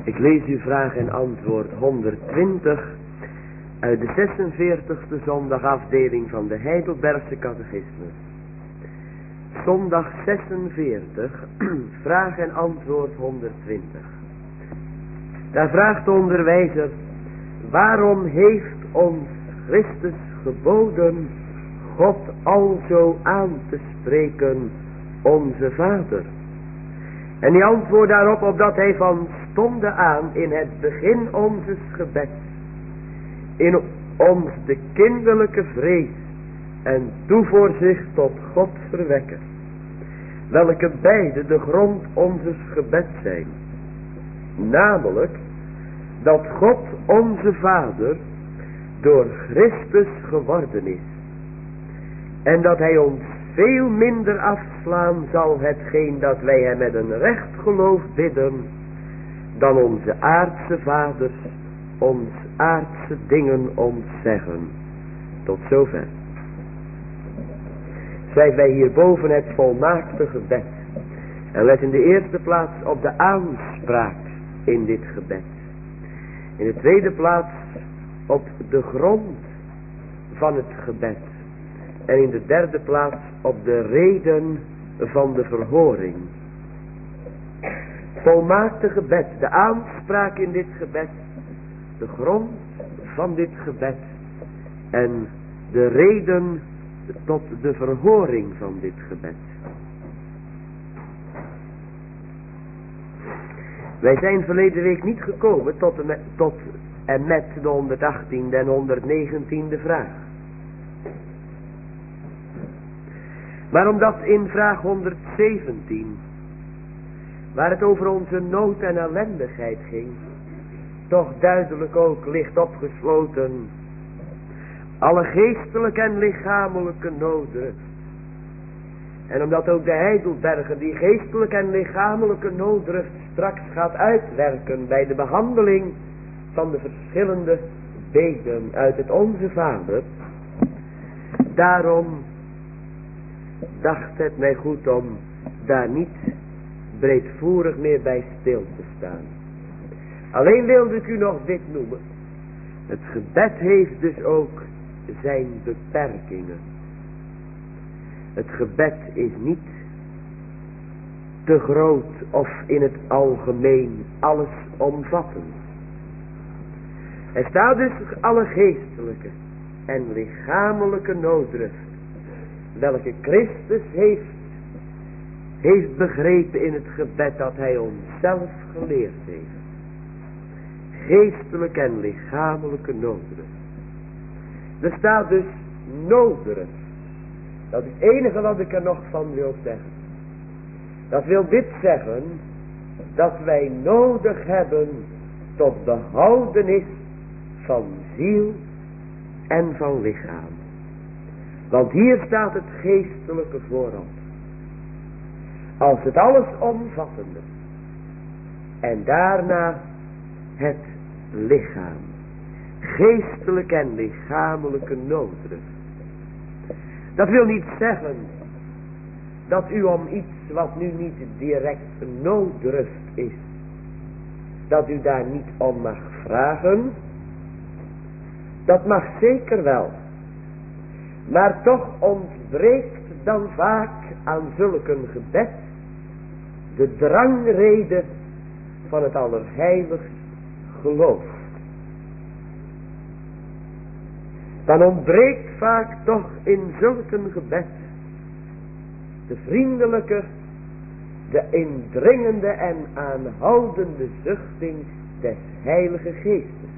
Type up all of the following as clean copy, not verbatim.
Ik lees u vraag en antwoord 120 uit de 46e zondagafdeling van de Heidelbergse Catechismus. Zondag 46, vraag en antwoord 120. Daar vraagt de onderwijzer: waarom heeft ons Christus geboden God alzo aan te spreken, onze Vader? En die antwoordt daarop, opdat hij van stonde aan in het begin onzes gebeds in ons de kinderlijke vrees en toevoorzicht tot God verwekken, welke beide de grond onzes gebeds zijn. Namelijk, dat God onze Vader door Christus geworden is, en dat hij ons veel minder afslaan zal hetgeen dat wij hem met een recht geloof bidden, dan onze aardse vaders ons aardse dingen ontzeggen. Tot zover. Schrijven wij hierboven het volmaakte gebed. En let in de eerste plaats op de aanspraak in dit gebed. In de tweede plaats op de grond van het gebed. En in de derde plaats op de reden van de verhoring. Volmaakte gebed, de aanspraak in dit gebed, de grond van dit gebed en de reden tot de verhoring van dit gebed. Wij zijn verleden week niet gekomen tot en met de 118e en 119e vraag. Maar omdat in vraag 117, waar het over onze nood en ellendigheid ging, toch duidelijk ook ligt opgesloten alle geestelijke en lichamelijke noden. En omdat ook de Heidelberger die geestelijke en lichamelijke nooddruft straks gaat uitwerken bij de behandeling van de verschillende beden uit het Onze Vader, daarom dacht het mij goed om daar niet breedvoerig meer bij stil te staan. Alleen wilde ik u nog dit noemen. Het gebed heeft dus ook zijn beperkingen. Het gebed is niet te groot of in het algemeen allesomvattend. Er staat dus alle geestelijke en lichamelijke nooddruft, welke Christus heeft begrepen in het gebed dat hij ons zelf geleerd heeft. Geestelijke en lichamelijke nooddruft. Er staat dus nooddruft. Dat is het enige wat ik er nog van wil zeggen. Dat wil dit zeggen, dat wij nodig hebben tot behoudenis van ziel en van lichaam. Want hier staat het geestelijke voorop. Als het alles omvattende. En daarna het lichaam. Geestelijke en lichamelijke nooddruft. Dat wil niet zeggen dat u om iets wat nu niet direct nooddruft is, dat u daar niet om mag vragen. Dat mag zeker wel. Maar toch ontbreekt dan vaak aan zulk een gebed de drangrede van het allerheiligst geloof. Dan ontbreekt vaak toch in zulk een gebed de vriendelijke, de indringende en aanhoudende zuchting des Heilige Geestes.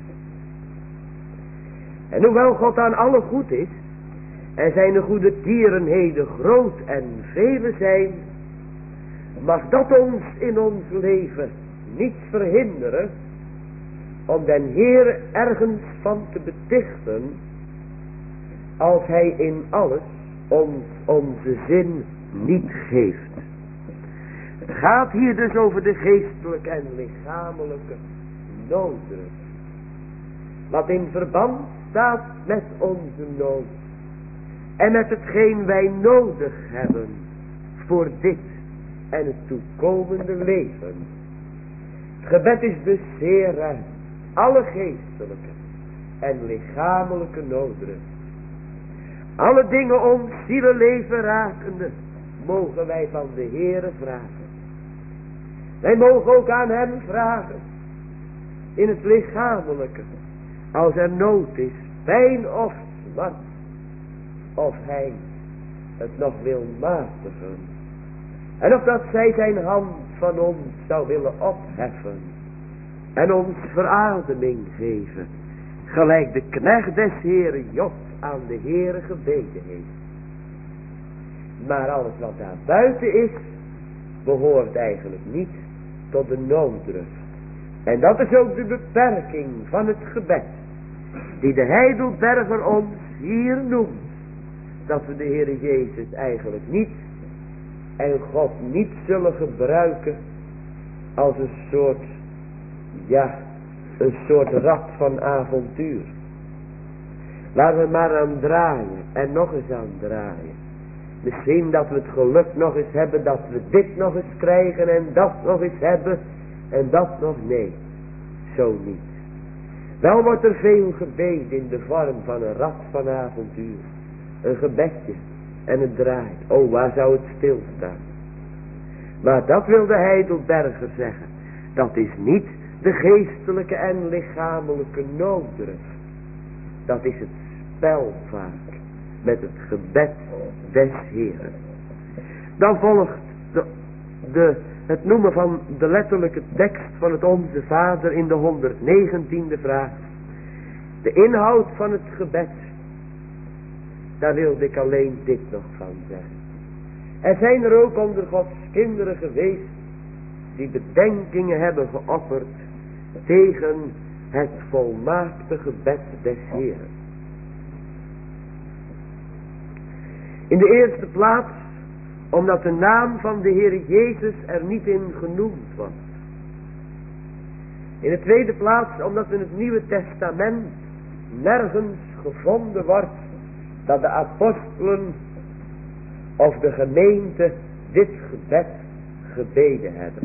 En hoewel God aan alle goed is en zijn goede tierenheden groot en vele zijn, mag dat ons in ons leven niet verhinderen om den Heer ergens van te betichten, als hij in alles ons onze zin niet geeft. Het gaat hier dus over de geestelijke en lichamelijke nooddruft. Wat in verband staat met onze nood. En met hetgeen wij nodig hebben voor dit en het toekomende leven. Het gebed is dus zeer ruim. Alle geestelijke en lichamelijke noodrust. Alle dingen ons zielenleven rakende, mogen wij van de Heere vragen. Wij mogen ook aan hem vragen. In het lichamelijke. Als er nood is, pijn of smart. Of hij het nog wil matigen. En of dat zij zijn hand van ons zou willen opheffen. En ons verademing geven. Gelijk de knecht des Heeren Job aan de Heere gebeden heeft. Maar alles wat daar buiten is, behoort eigenlijk niet tot de nooddruk. En dat is ook de beperking van het gebed. Die de Heidelberger ons hier noemt. Dat we de Heere Jezus eigenlijk niet en God niet zullen gebruiken als een soort rad van avontuur. Laten we maar aan draaien en nog eens aan draaien. Misschien dat we het geluk nog eens hebben dat we dit nog eens krijgen en dat nog eens hebben en dat nog. Nee, zo niet. Wel wordt er veel gebeden in de vorm van een rad van avontuur. Een gebedje en het draait. Oh, waar zou het stilstaan? Maar dat wil de Heidelberger zeggen. Dat is niet de geestelijke en lichamelijke nooddruk. Dat is het spel vaak met het gebed des Heeren. Dan volgt het noemen van de letterlijke tekst van het Onze Vader in de 119e vraag. De inhoud van het gebed. Daar wilde ik alleen dit nog van zeggen. Er zijn er ook onder Gods kinderen geweest die bedenkingen hebben geofferd tegen het volmaakte gebed des Heeren. In de eerste plaats omdat de naam van de Heere Jezus er niet in genoemd was. In de tweede plaats omdat in het Nieuwe Testament nergens gevonden wordt dat de apostelen of de gemeente dit gebed gebeden hebben.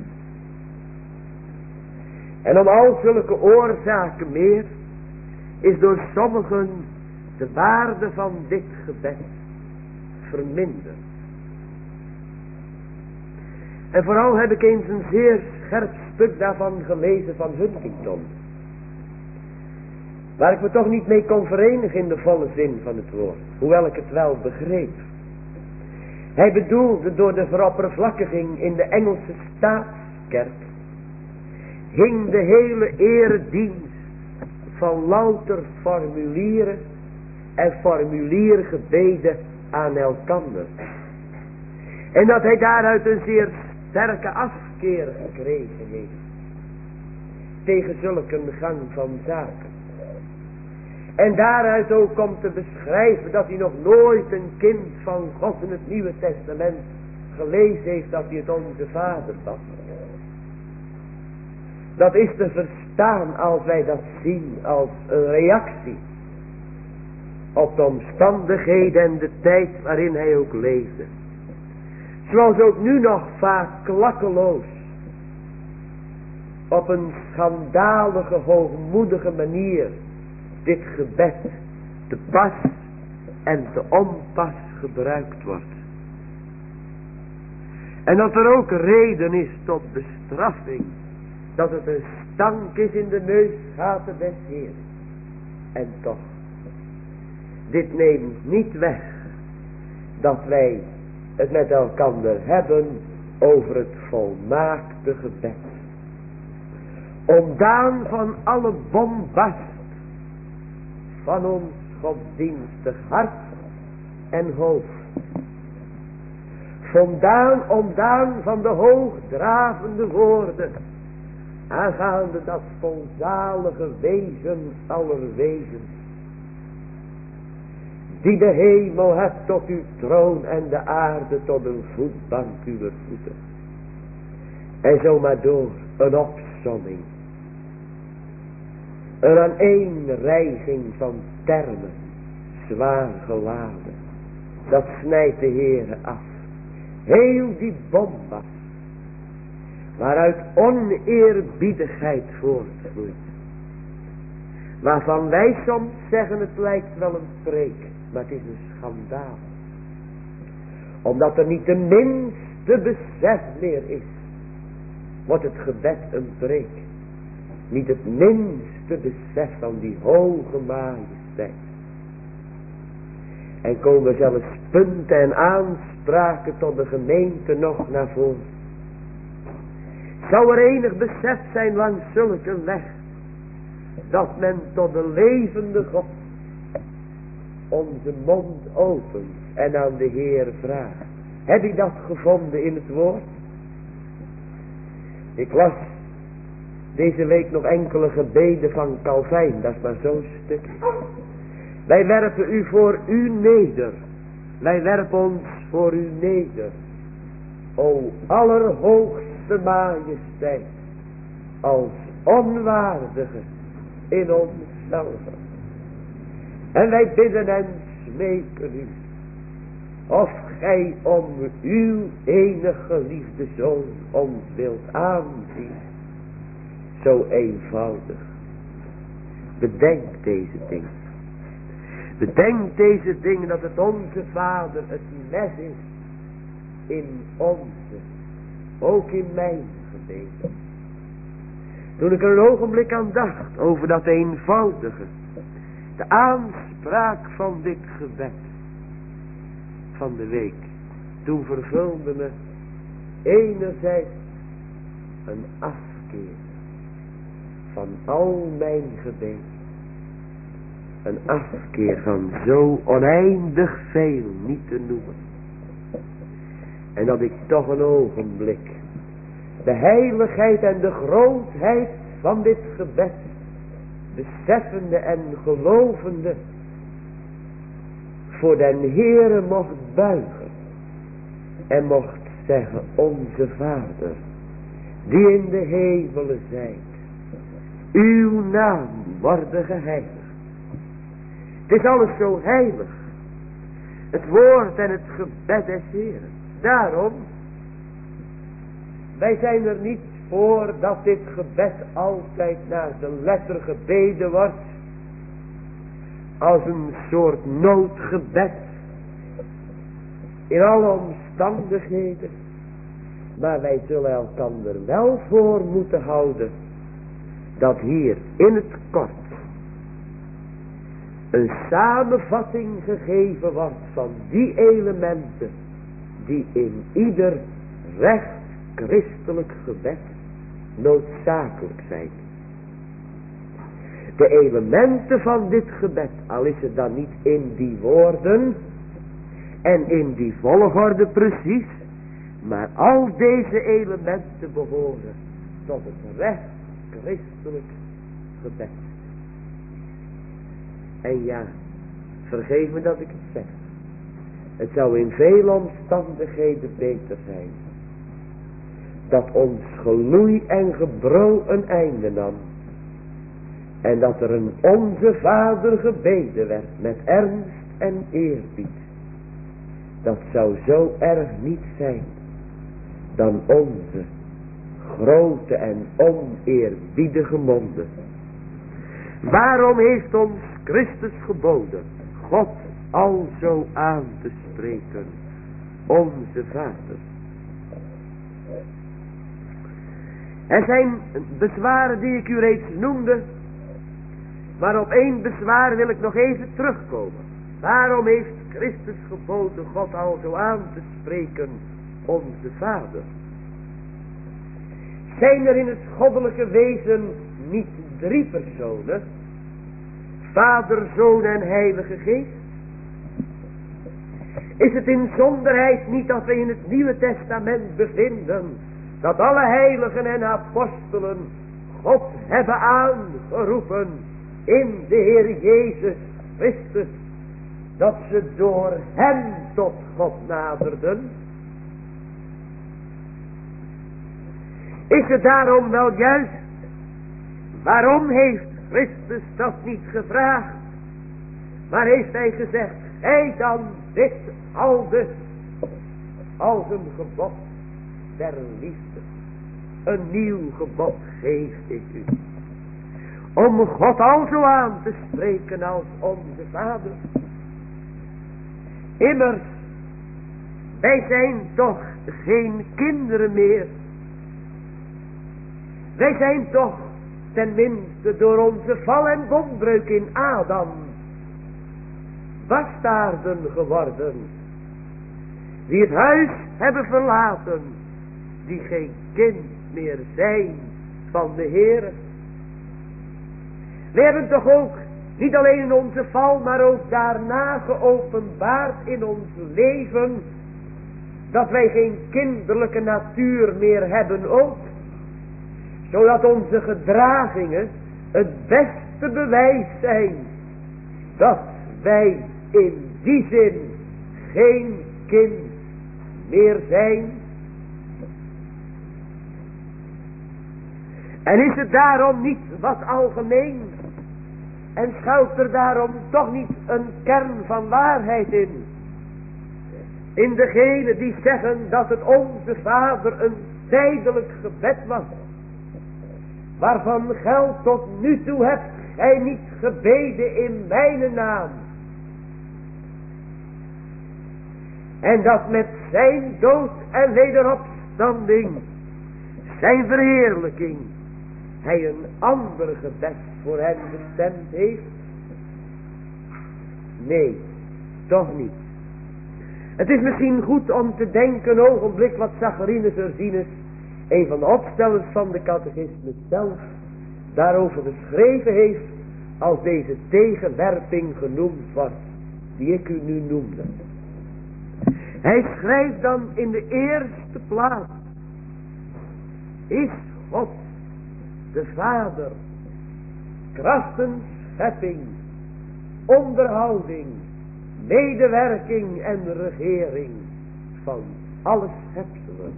En om al zulke oorzaken meer is door sommigen de waarde van dit gebed verminderd. En vooral heb ik eens een zeer scherp stuk daarvan gelezen van Huntington. Waar ik me toch niet mee kon verenigen in de volle zin van het woord. Hoewel ik het wel begreep. Hij bedoelde door de veroppervlakkiging in de Engelse staatskerk. Hing de hele eredienst van louter formulieren en formuliergebeden aan elkander. En dat hij daaruit een zeer sterke afkeer gekregen heeft. Tegen zulke gang van zaken. En daaruit ook komt te beschrijven dat hij nog nooit een kind van God in het Nieuwe Testament gelezen heeft dat hij het Onze Vader was. Dat is te verstaan als wij dat zien als een reactie op de omstandigheden en de tijd waarin hij ook leefde. Zoals ook nu nog vaak klakkeloos op een schandalige, hoogmoedige manier dit gebed te pas en te onpas gebruikt wordt. En dat er ook reden is tot bestraffing, dat het een stank is in de neusgaten des Heeren. En toch, dit neemt niet weg dat wij het met elkander hebben over het volmaakte gebed. Ontdaan van alle bombast van ons godsdienstig hart en hoofd. Ontdaan van de hoogdravende woorden aangaande dat volzalige wezen aller wezens, die de hemel hebt tot uw troon en de aarde tot een voetbank uw voeten. En zo maar door, een opsomming. Een aaneenreiging van termen, zwaar geladen. Dat snijdt de Heere af. Heel die bombast waaruit oneerbiedigheid voortvloeit. Waarvan wij soms zeggen het lijkt wel een preek, maar het is een schandaal. Omdat er niet de minste besef meer is, wordt het gebed een preek. Niet het minste besef van die hoge majesteit. En komen zelfs punten en aanspraken tot de gemeente nog naar voren. Zou er enig besef zijn langs zulke weg, dat men tot de levende God onze mond opent en aan de Heer vraagt. Heb je dat gevonden in het woord? Ik las deze week nog enkele gebeden van Calvijn, dat is maar zo'n stukje. Wij werpen u voor u neder. Wij werpen ons voor u neder. O allerhoogste majesteit, als onwaardige in onszelf. En wij bidden en smeken u, of gij om uw enige geliefde Zoon ons wilt aanzien. Zo eenvoudig. Bedenk deze dingen. Bedenk deze dingen, dat het onze Vader het mes is in onze, ook in mijn gebeden. Toen ik er een ogenblik aan dacht over dat eenvoudige, de aanspraak van dit gebed van de week, toen vervulde me enerzijds een afkeer van al mijn gebeden. Een afkeer van zo oneindig veel niet te noemen. En dat ik toch een ogenblik de heiligheid en de grootheid van dit gebed, beseffende en gelovende, voor den Heere mocht buigen. En mocht zeggen, onze Vader, die in de hemelen zijt, uw naam worde geheiligd. Het is alles zo heilig. Het woord en het gebed des Heeren. Daarom, wij zijn er niet voor dat dit gebed altijd naar de letter gebeden wordt. Als een soort noodgebed. In alle omstandigheden. Maar wij zullen elkander wel voor moeten houden. Dat hier in het kort een samenvatting gegeven wordt van die elementen die in ieder recht christelijk gebed noodzakelijk zijn. De elementen van dit gebed, al is het dan niet in die woorden en in die volgorde precies, maar al deze elementen behoren tot het recht christelijk gebed. En ja, vergeef me dat ik het zeg. Het zou in veel omstandigheden beter zijn dat ons geloei en gebrul een einde nam. En dat er een onze Vader gebeden werd met ernst en eerbied. Dat zou zo erg niet zijn dan onze grote en oneerbiedige monden. Waarom heeft ons Christus geboden God alzo aan te spreken, onze Vader? Er zijn bezwaren die ik u reeds noemde, maar op één bezwaar wil ik nog even terugkomen. Waarom heeft Christus geboden God alzo aan te spreken, onze Vader? Zijn er in het goddelijke wezen niet 3 personen? Vader, Zoon en Heilige Geest? Is het inzonderheid niet dat we in het Nieuwe Testament bevinden dat alle heiligen en apostelen God hebben aangeroepen in de Heer Jezus Christus, dat ze door hem tot God naderden? Is het daarom wel juist? Waarom heeft Christus dat niet gevraagd? Maar heeft hij gezegd, gij dan dit aldus als een gebod der liefde. een nieuw gebod geef ik u. Om God al zo aan te spreken als onze Vader. Immers, wij zijn toch geen kinderen meer. Wij zijn toch tenminste door onze val en bondbreuk in Adam bastaarden geworden. Die het huis hebben verlaten, die geen kind meer zijn van de Heere. We hebben toch ook niet alleen in onze val, maar ook daarna geopenbaard in ons leven, dat wij geen kinderlijke natuur meer hebben ook. Zodat onze gedragingen het beste bewijs zijn dat wij in die zin geen kind meer zijn. En is het daarom niet wat algemeen? En schuilt er daarom toch niet een kern van waarheid in? In degenen die zeggen dat het onze Vader een tijdelijk gebed was. Waarvan geldt tot nu toe hebt gij niet gebeden in mijn naam. En dat met zijn dood en wederopstanding, zijn verheerlijking, hij een ander gebed voor hen bestemd heeft? Nee, toch niet. Het is misschien goed om te denken een ogenblik wat Zacharias Ursinus, een van de opstellers van de catechismus zelf, daarover geschreven heeft als deze tegenwerping genoemd wordt, die ik u nu noemde. Hij schrijft dan in de eerste plaats: is God de Vader krachtens schepping, onderhouding, medewerking en regering van alle schepselen.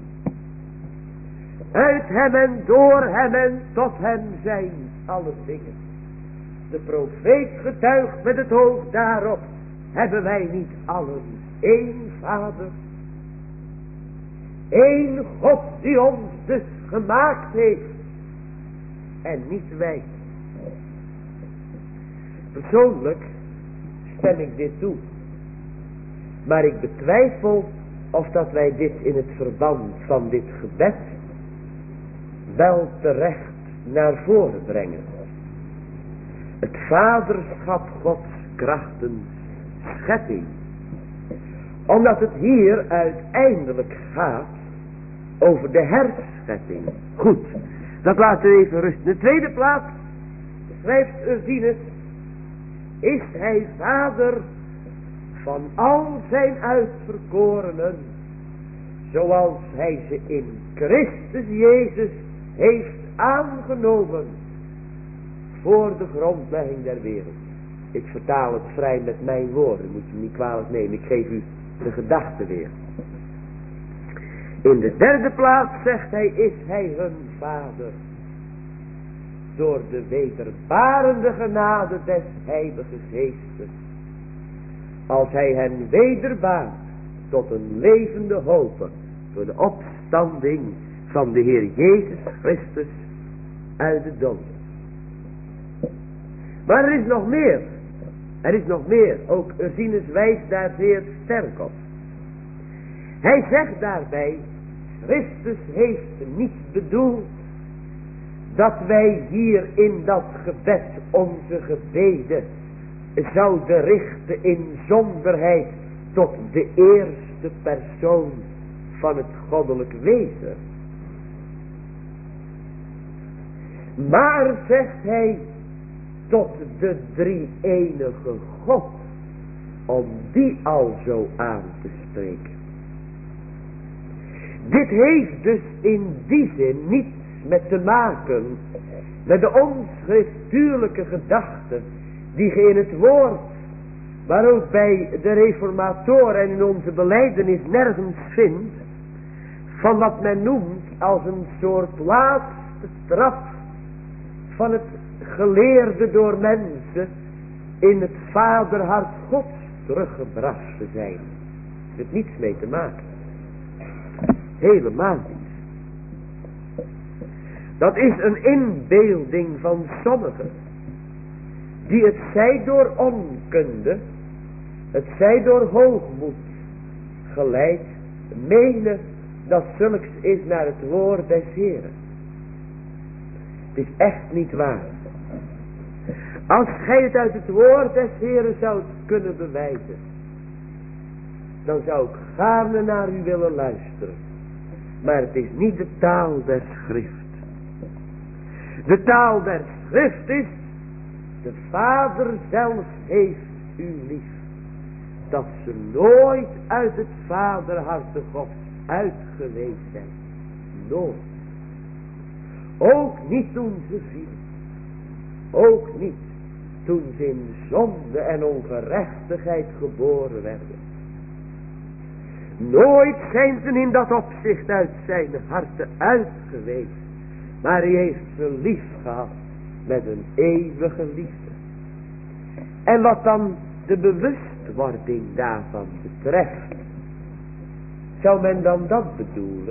Uit hem en door hem en tot hem zijn alle dingen. De profeet getuigt met het hoofd daarop: hebben wij niet allen één Vader? Eén God die ons dus gemaakt heeft en niet wij. Persoonlijk stem ik dit toe. Maar ik betwijfel of dat wij dit in het verband van dit gebed wel terecht naar voren brengen. Het vaderschap Gods krachtens schepping. Omdat het hier uiteindelijk gaat over de herschepping. Goed, dat laten we even rusten. In de tweede plaats schrijft Ursinus: is hij vader van al zijn uitverkorenen, zoals hij ze in Christus Jezus heeft aangenomen voor de grondlegging der wereld. Ik vertaal het vrij met mijn woorden, moet je me niet kwalijk nemen, ik geef u de gedachte weer. In de derde plaats zegt hij: is hij hun vader door de wederbarende genade des heilige geestes, als hij hen wederbaart tot een levende hoop door de opstanding van de Heer Jezus Christus uit de doden. Maar er is nog meer. Er is nog meer. Ook Ursinus wijst daar zeer sterk op. Hij zegt daarbij: Christus heeft niet bedoeld dat wij hier in dat gebed onze gebeden zouden richten in zonderheid tot de eerste persoon van het goddelijk wezen. Maar, zegt hij, tot de drie-enige God, om die al zo aan te spreken. Dit heeft dus in die zin niets met te maken met de onschriftuurlijke gedachten die je in het woord, maar ook bij de reformatoren en in onze belijdenis nergens vindt, van wat men noemt als een soort laatste straf van het geleerde door mensen in het vaderhart Gods teruggebracht te zijn. Er heeft niets mee te maken. Helemaal niet. Dat is een inbeelding van sommigen, die het zij door onkunde, het zij door hoogmoed geleid, menen dat zulks is naar het woord des Heren. Het is echt niet waar. Als gij het uit het woord des Heren zoudt kunnen bewijzen, dan zou ik gaarne naar u willen luisteren. Maar het is niet de taal der schrift. De taal der schrift is, de Vader zelf heeft u lief. Dat ze nooit uit het vaderharte Gods uit geweest zijn. Nooit. Ook niet toen ze vielen. Ook niet toen ze in zonde en ongerechtigheid geboren werden. Nooit zijn ze in dat opzicht uit zijn harte uit geweest. Maar hij heeft ze lief gehad met een eeuwige liefde. En wat dan de bewustwording daarvan betreft, zou men dan dat bedoelen?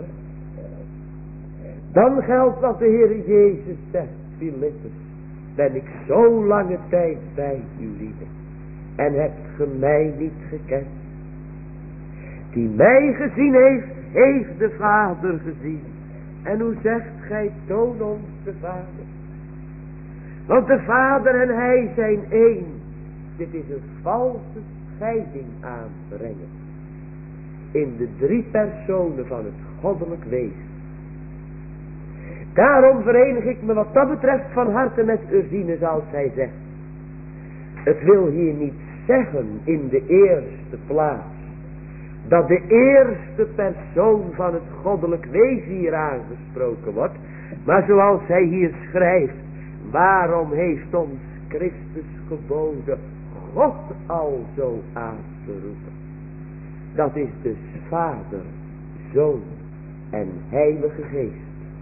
Dan geldt wat de Heer Jezus zegt, Filippus, ben ik zo lange tijd bij u lieden, en hebt ge mij niet gekend. Die mij gezien heeft, heeft de Vader gezien. En hoe zegt gij, toon ons de Vader? Want de Vader en hij zijn één. Dit is een valse scheiding aanbrengen in de drie personen van het goddelijk wezen. Daarom verenig ik me wat dat betreft van harte met Ursines als hij zegt, het wil hier niet zeggen in de eerste plaats dat de eerste persoon van het goddelijk wezen hier aangesproken wordt, maar zoals hij hier schrijft, waarom heeft ons Christus geboden God al zo aangeroepen? Dat is dus Vader, Zoon en Heilige Geest.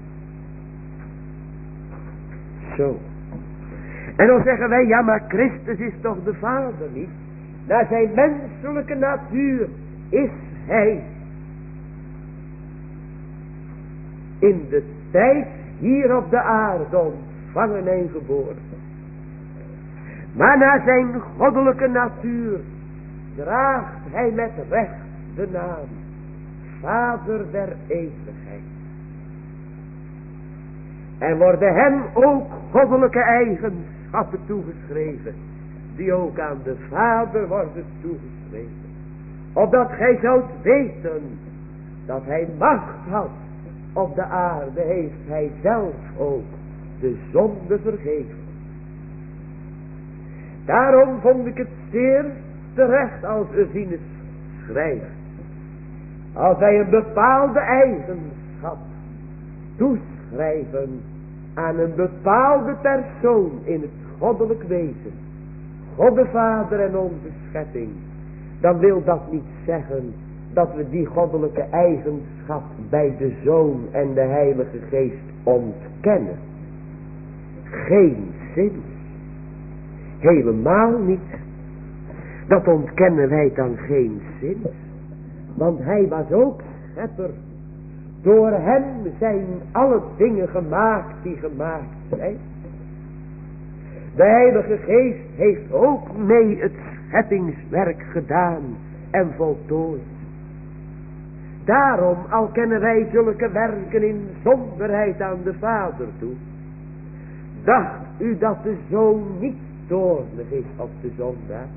Zo. En dan zeggen wij, ja maar Christus is toch de Vader niet? Naar zijn menselijke natuur is hij in de tijd hier op de aarde ontvangen en geboren. Maar naar zijn goddelijke natuur draagt hij met recht de naam Vader der eeuwigheid. En worden hem ook goddelijke eigenschappen toegeschreven, die ook aan de Vader worden toegeschreven. Opdat gij zoudt weten dat hij macht had op de aarde, heeft hij zelf ook de zonde vergeven. Daarom vond ik het zeer terecht als Ursines schrijft, als wij een bepaalde eigenschap toeschrijven aan een bepaalde persoon in het goddelijk wezen, God de Vader en onze schepping, dan wil dat niet zeggen dat we die goddelijke eigenschap bij de Zoon en de Heilige Geest ontkennen. Geen zin. Helemaal niet. Dat ontkennen wij dan geen zin. Want hij was ook schepper. Door hem zijn alle dingen gemaakt die gemaakt zijn. De Heilige Geest heeft ook mee het scheppingswerk gedaan en voltooid. Daarom, al kennen wij zulke werken in zonderheid aan de Vader toe, dacht u dat de Zoon niet toornig is op de zondaar?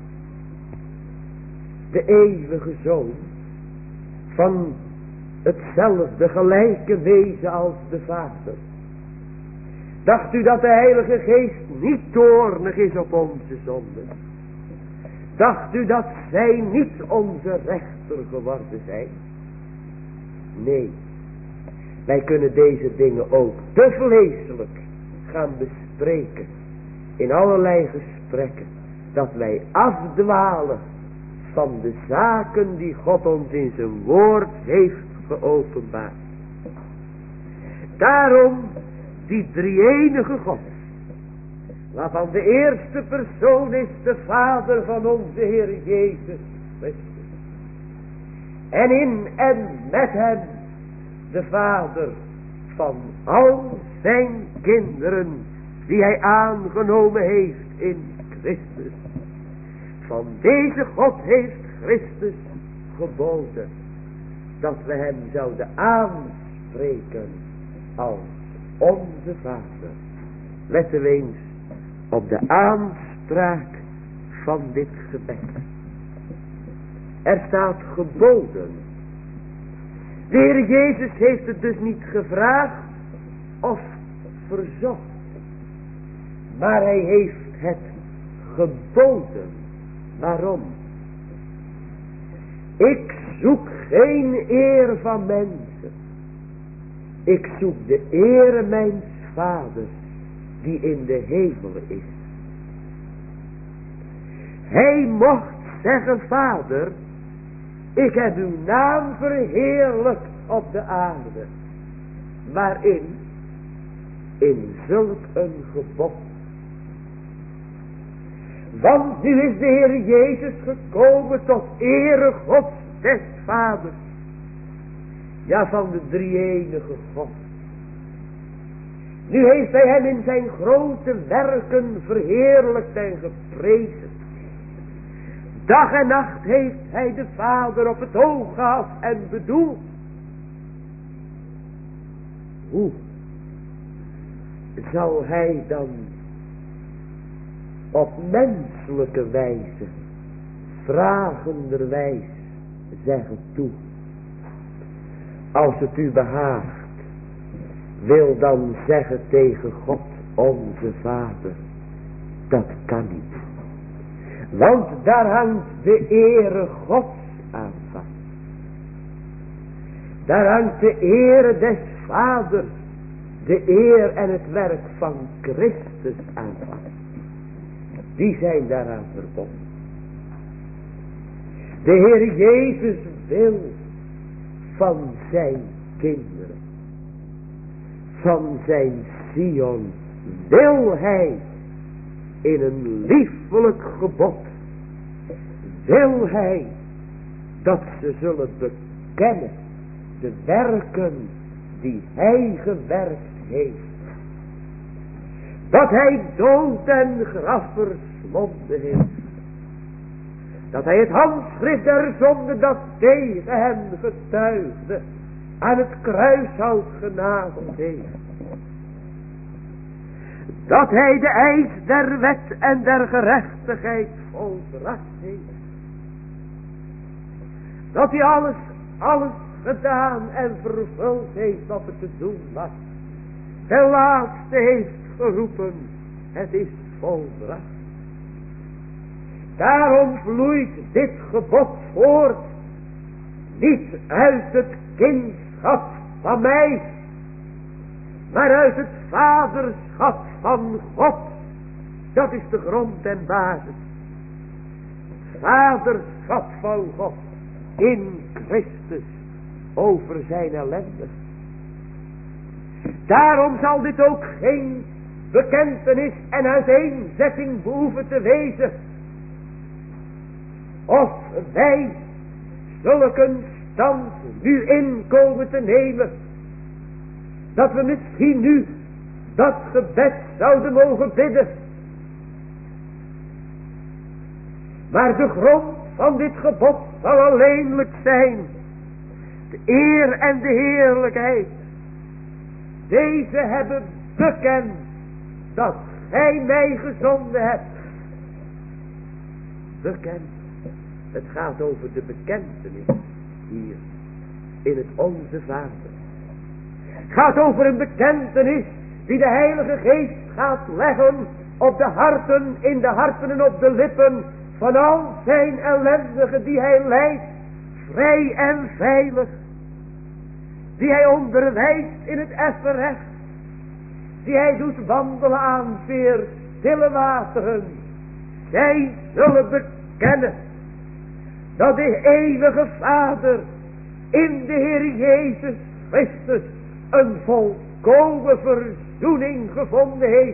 De eeuwige Zoon, van hetzelfde gelijke wezen als de Vader. Dacht u dat de Heilige Geest niet toornig is op onze zonde? Dacht u dat zij niet onze rechter geworden zijn? Nee, wij kunnen deze dingen ook te vleeselijk gaan bespreken in allerlei gesprekken, dat wij afdwalen van de zaken die God ons in zijn woord heeft geopenbaard. Daarom die drie-enige God, waarvan de eerste persoon is de Vader van onze Heer Jezus Christus. En in en met hem de Vader van al zijn kinderen die hij aangenomen heeft in Christus. Van deze God heeft Christus geboden dat we hem zouden aanspreken als onze Vader. Letten we eens op de aanspraak van dit gebed. Er staat geboden. De Heer Jezus heeft het dus niet gevraagd of verzocht, maar hij heeft het geboden. Waarom? Ik zoek geen eer van mensen. Ik zoek de eer mijns Vaders die in de hemel is. Hij mocht zeggen, Vader, ik heb uw naam verheerlijkt op de aarde. Waarin? In zulk een gebod. Want nu is de Heer Jezus gekomen tot ere Gods des Vaders. Ja, van de drie-enige God. Nu heeft hij hem in zijn grote werken verheerlijkt en geprezen. Dag en nacht heeft hij de Vader op het oog gehad en bedoeld. Hoe zou hij dan op menselijke wijze, vragenderwijs zeggen toe? Als het u behaagt, wil dan zeggen tegen God onze Vader. Dat kan niet. Want daar hangt de ere Gods aan vast. Daar hangt de ere des Vaders, de eer en het werk van Christus aan vast. Die zijn daaraan verbonden. De Heer Jezus wil van zijn kinderen, van zijn Sion, wil hij in een liefelijk gebod, wil hij dat ze zullen bekennen de werken die hij gewerkt heeft. Dat hij dood en graf verslonden heeft. Dat hij het handschrift der zonde dat tegen hem getuigde aan het kruishout genageld heeft. Dat hij de eis der wet en der gerechtigheid volbracht heeft. Dat hij alles gedaan en vervuld heeft wat er te doen was. Ten laatste heeft geroepen, het is volbracht. Daarom vloeit dit gebod voort, niet uit het kindschap van mij, maar uit het vaderschap van God. Dat is de grond en basis. Het vaderschap van God in Christus over zijn ellende. Daarom zal dit ook geen bekentenis en uiteenzetting behoeven te wezen. Of wij zulke stand nu inkomen te nemen, dat we misschien nu dat gebed zouden mogen bidden. Maar de grond van dit gebod zal alleenlijk zijn de eer en de heerlijkheid. Deze hebben bekend dat gij mij gezonden hebt. Bekend. Het gaat over de bekentenis hier in het Onze Vader. Het gaat over een bekentenis die de Heilige Geest gaat leggen op de harten, in de harten en op de lippen van al zijn ellendigen die hij leidt, vrij en veilig. Die hij onderwijst in het effen recht. Die hij doet wandelen aan zeer stille wateren. Zij zullen bekennen dat de eeuwige Vader in de Heer Jezus Christus een volkomen verzoening gevonden heeft.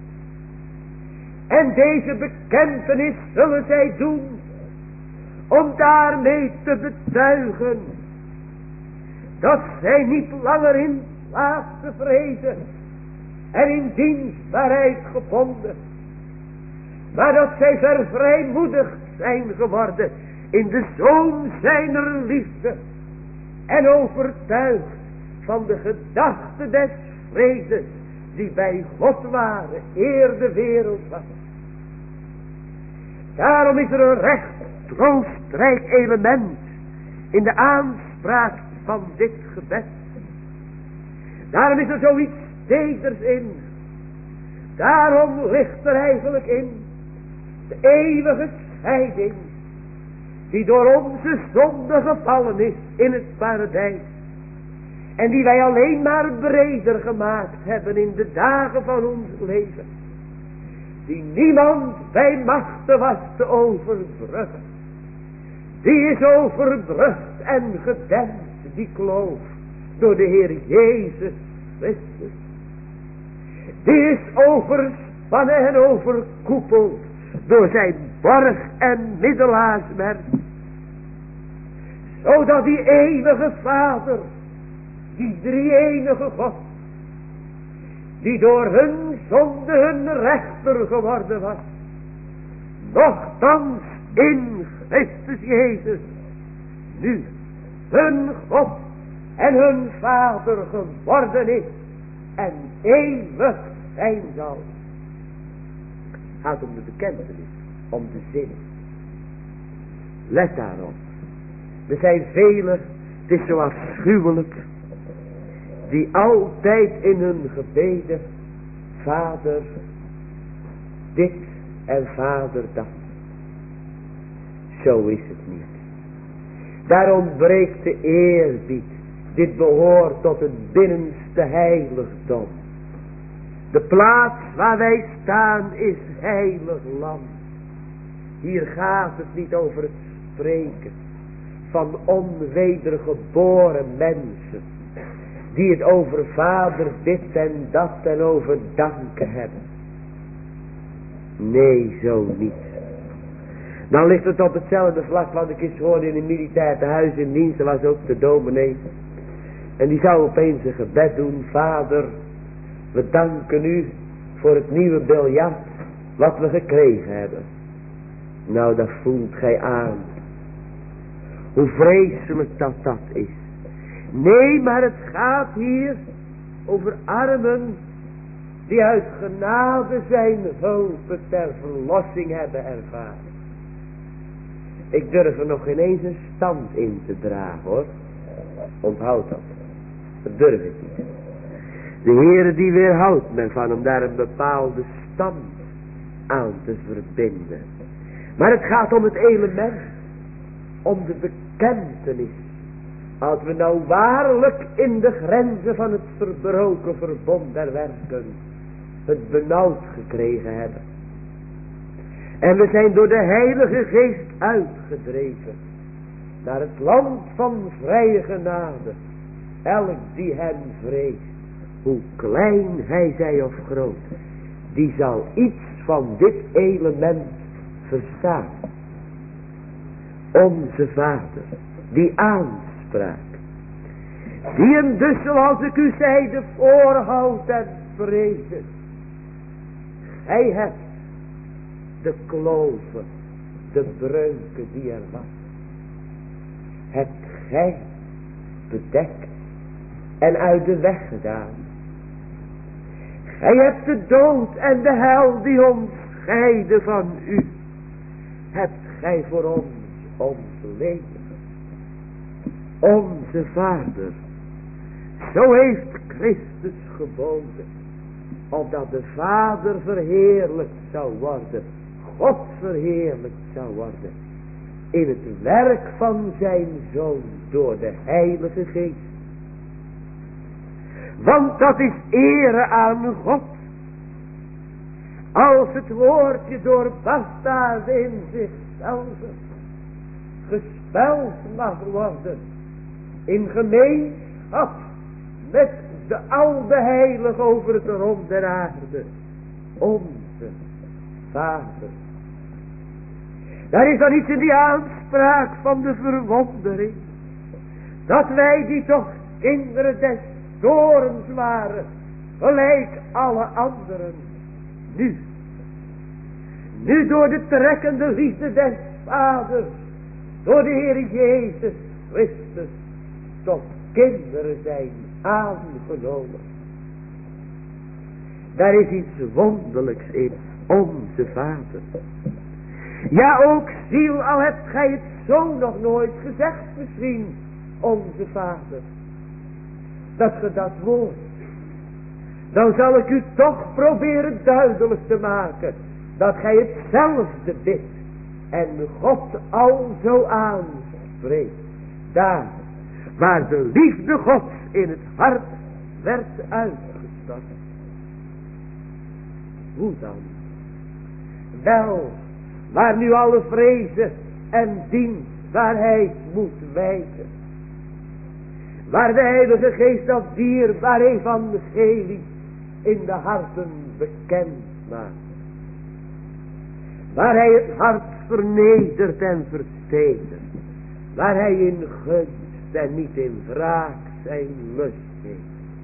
En deze bekentenis zullen zij doen om daarmee te betuigen dat zij niet langer in plaats te vrezen en in dienstbaarheid gevonden. Maar dat zij vervrijmoedigd zijn geworden in de Zoon zijner liefde. En overtuigd van de gedachte des vredes die bij God waren, eer de wereld was. Daarom is er een recht troostrijk element in de aanspraak van dit gebed. Daarom is er zoiets teders in. Daarom ligt er eigenlijk in de eeuwige scheiding die door onze zonde gevallen is in het paradijs. En die wij alleen maar breder gemaakt hebben in de dagen van ons leven. Die niemand bij machte was te overbruggen. Die is overbrugd en gedempt, die kloof, door de Heer Jezus Christus. Die is overspannen en overkoepeld door zijn borg en middelaarswerk. Zodat die eeuwige Vader, die drie-enige God, die door hun zonde hun rechter geworden was, nochtans in Christus Jezus nu hun God en hun Vader geworden is en eeuwig zijn zal. Het gaat om de bekentenis, om de zin. Let daarop. Er zijn velen, het is zo afschuwelijk, die altijd in hun gebeden Vader dit en Vader dat. Zo is het niet. Daar ontbreekt de eerbied. Dit behoort tot het binnenste heiligdom. De plaats waar wij staan is heilig land. Hier gaat het niet over het spreken van onwedergeboren mensen, die het over Vader dit en dat en over danken hebben. Nee, zo niet. Dan ligt het op hetzelfde vlak wat ik eens hoorde in een militair tehuis in dienst. Er was ook de dominee. En die zou opeens een gebed doen. Vader, we danken u voor het nieuwe biljart wat we gekregen hebben. Nou, dat voelt gij aan. Hoe vreselijk dat is. Nee, maar het gaat hier over armen die uit genade zijn hulp ter verlossing hebben ervaren. Ik durf er nog geen eens een stand in te dragen, hoor. Onthoud dat. Dat durf ik niet. De Heere die weerhoudt me van om daar een bepaalde stand aan te verbinden. Maar het gaat om het element. Om de bekentenis. Als we nou waarlijk in de grenzen van het verbroken verbond der werken het benauwd gekregen hebben. En we zijn door de Heilige Geest uitgedreven naar het land van vrije genade. Elk die hem vreest, hoe klein hij zij of groot, die zal iets van dit element verstaan. Onze Vader, die aanspraak, die hem dus zoals ik u zeide voorhoudt en vrezen. Hij hebt de kloven, de breuken die er was, hebt gij bedekt en uit de weg gedaan. Gij hebt de dood en de hel die ons scheiden van u, hebt gij voor ons ontleden. Onze Vader, zo heeft Christus geboden, opdat de Vader verheerlijkt zou worden, God verheerlijkt zou worden, in het werk van zijn Zoon door de Heilige Geest. Want dat is ere aan God. Als het woordje door bastaarden in zichzelf gespeld mag worden in gemeenschap met de oude heilige over het rond der aarde. Onze Vader. Daar is dan iets in die aanspraak van de verwondering. Dat wij die toch kinderen des toorns waren, gelijk alle anderen. Nu door de trekkende liefde des Vaders, door de Heer Jezus Christus, tot kinderen zijn aangenomen. Daar is iets wonderlijks in, onze Vader. Ja, ook ziel, al hebt gij het zo nog nooit gezegd misschien, onze Vader, dat ge dat woord, dan zal ik u toch proberen duidelijk te maken, dat gij hetzelfde bidt en God al zo aanspreekt. Daar, waar de liefde Gods in het hart werd uitgestort. Hoe dan? Wel, waar nu alle vrezen en dienstbaarheid moet wijken. Waar de Heilige Geest dat dierbaar evangelie in de harten bekend maakt. Waar hij het hart vernedert en verstedert. Waar hij in gunst en niet in wraak zijn lust heeft.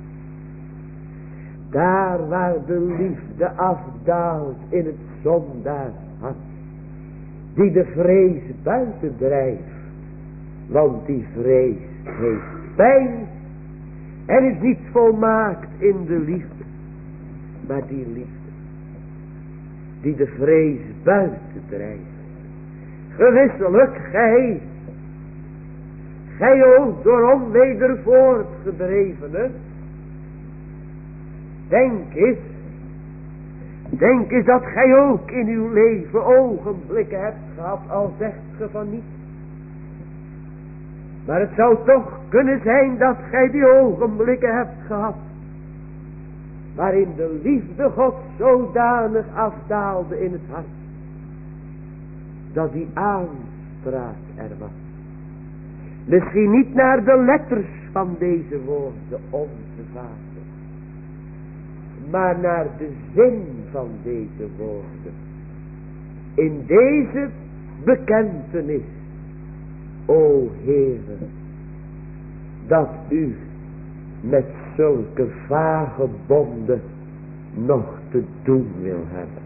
Daar waar de liefde afdaalt in het zondaarshart. Die de vrees buiten drijft. Want die vrees heeft pijn. En is niet volmaakt in de liefde. Maar die liefde. Die de vrees buiten drijft. Gewisselijk gij ook door onweder voortgedrevenen. Denk eens dat gij ook in uw leven ogenblikken hebt gehad, al zegt ge van niet. Maar het zou toch kunnen zijn dat gij die ogenblikken hebt gehad, waarin de liefde God zodanig afdaalde in het hart, dat die aanspraak er was. Misschien niet naar de letters van deze woorden, onze Vader, maar naar de zin van deze woorden. In deze bekentenis, o Heere, dat u met zulke vagebonden nog te doen wil hebben.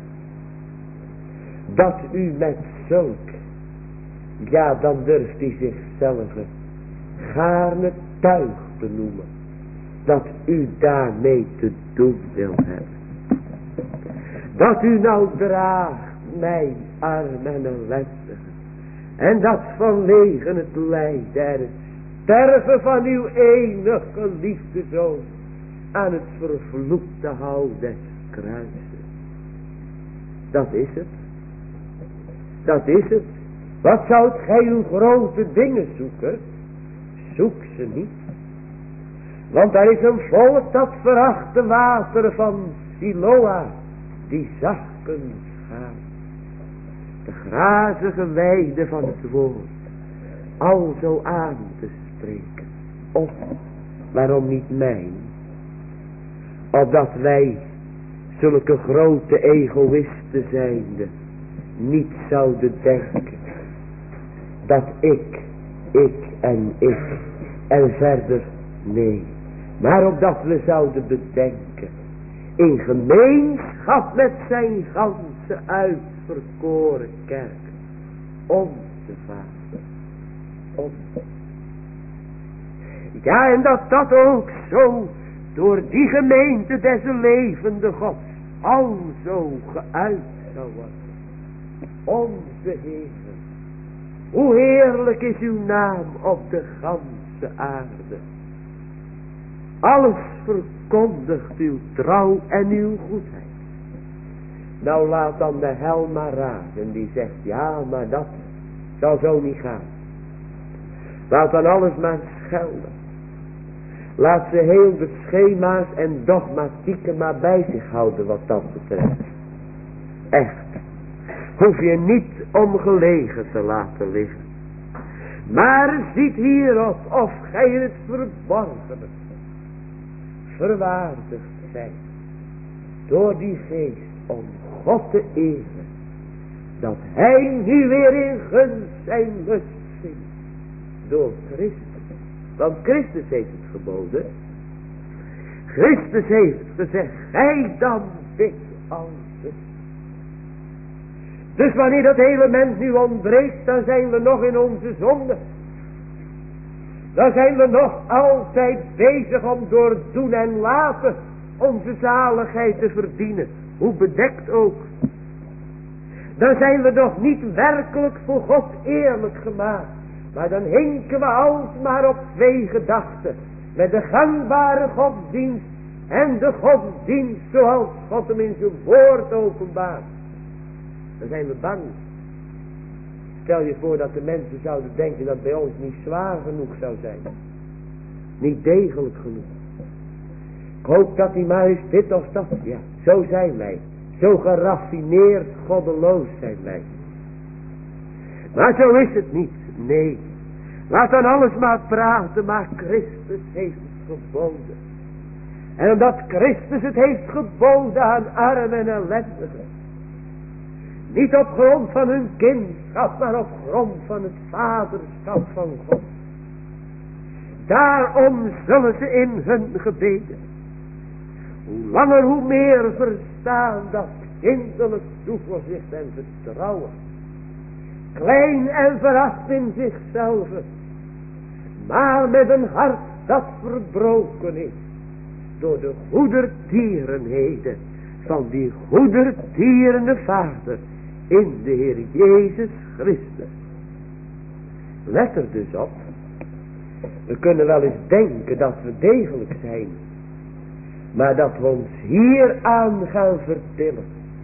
Dat u met zulke, ja, dan durft hij zichzelf gaarne tuig te noemen, dat u daarmee te doen wil hebben. Dat u nou draagt mij arm en ellendige, en dat vanwege het lijden en het sterven van uw enige geliefde Zoon aan het vervloekte hout des kruises. Dat is het. Dat is het. Wat zoudt gij uw grote dingen zoeken? Zoek ze niet. Want daar is een volk dat veracht de wateren van Siloa, die zakken gaan. De grazige weide van het woord, al zo aan te spreken. Of, waarom niet mijn? Opdat wij, zulke grote egoïsten zijnde, niet zouden denken, dat ik en verder, nee. Maar opdat we zouden bedenken, in gemeenschap met zijn ganse uitverkoren kerk, onze Vader, onze. Ja, en dat ook zo door die gemeente des levende Gods al zo geuit zou worden. Onze Heer, hoe heerlijk is uw naam op de ganse aarde. Alles verkondigt uw trouw en uw goedheid. Nou laat dan de hel maar razen, die zegt ja, maar dat zal zo niet gaan. Laat dan alles maar schelden. Laat ze heel de schema's en dogmatieken maar bij zich houden wat dat betreft. Echt. Hoef je niet om gelegen te laten liggen. Maar ziet hierop of gij het verborgene verwaardigd zijt door die geest om God te eren, dat hij nu weer in gunst zijn lust zingt door Christus. Want Christus heeft het geboden. Christus heeft gezegd, gij dan bidt altijd. Dus wanneer dat element nu ontbreekt, dan zijn we nog in onze zonde. Dan zijn we nog altijd bezig om door doen en laten onze zaligheid te verdienen. Hoe bedekt ook. Dan zijn we nog niet werkelijk voor God eerlijk gemaakt. Maar dan hinken we alsmaar op twee gedachten. Met de gangbare godsdienst en de godsdienst zoals God hem in zijn woord openbaart. Dan zijn we bang. Stel je voor dat de mensen zouden denken dat bij ons niet zwaar genoeg zou zijn. Niet degelijk genoeg. Ik hoop dat die muis dit of dat. Ja, zo zijn wij. Zo geraffineerd goddeloos zijn wij. Maar zo is het niet. Nee. Laat dan alles maar praten, maar Christus heeft het geboden. En omdat Christus het heeft geboden aan armen en ellendigen. Niet op grond van hun kindschap, maar op grond van het vaderschap van God. Daarom zullen ze in hun gebeden, hoe langer hoe meer verstaan, dat kinderlijk toevoorzicht en vertrouwen. Klein en veracht in zichzelf, maar met een hart dat verbroken is door de goedertierenheden van die goedertierende Vader in de Heer Jezus Christus. Let er dus op. We kunnen wel eens denken dat we degelijk zijn, maar dat we ons hieraan gaan vertillen.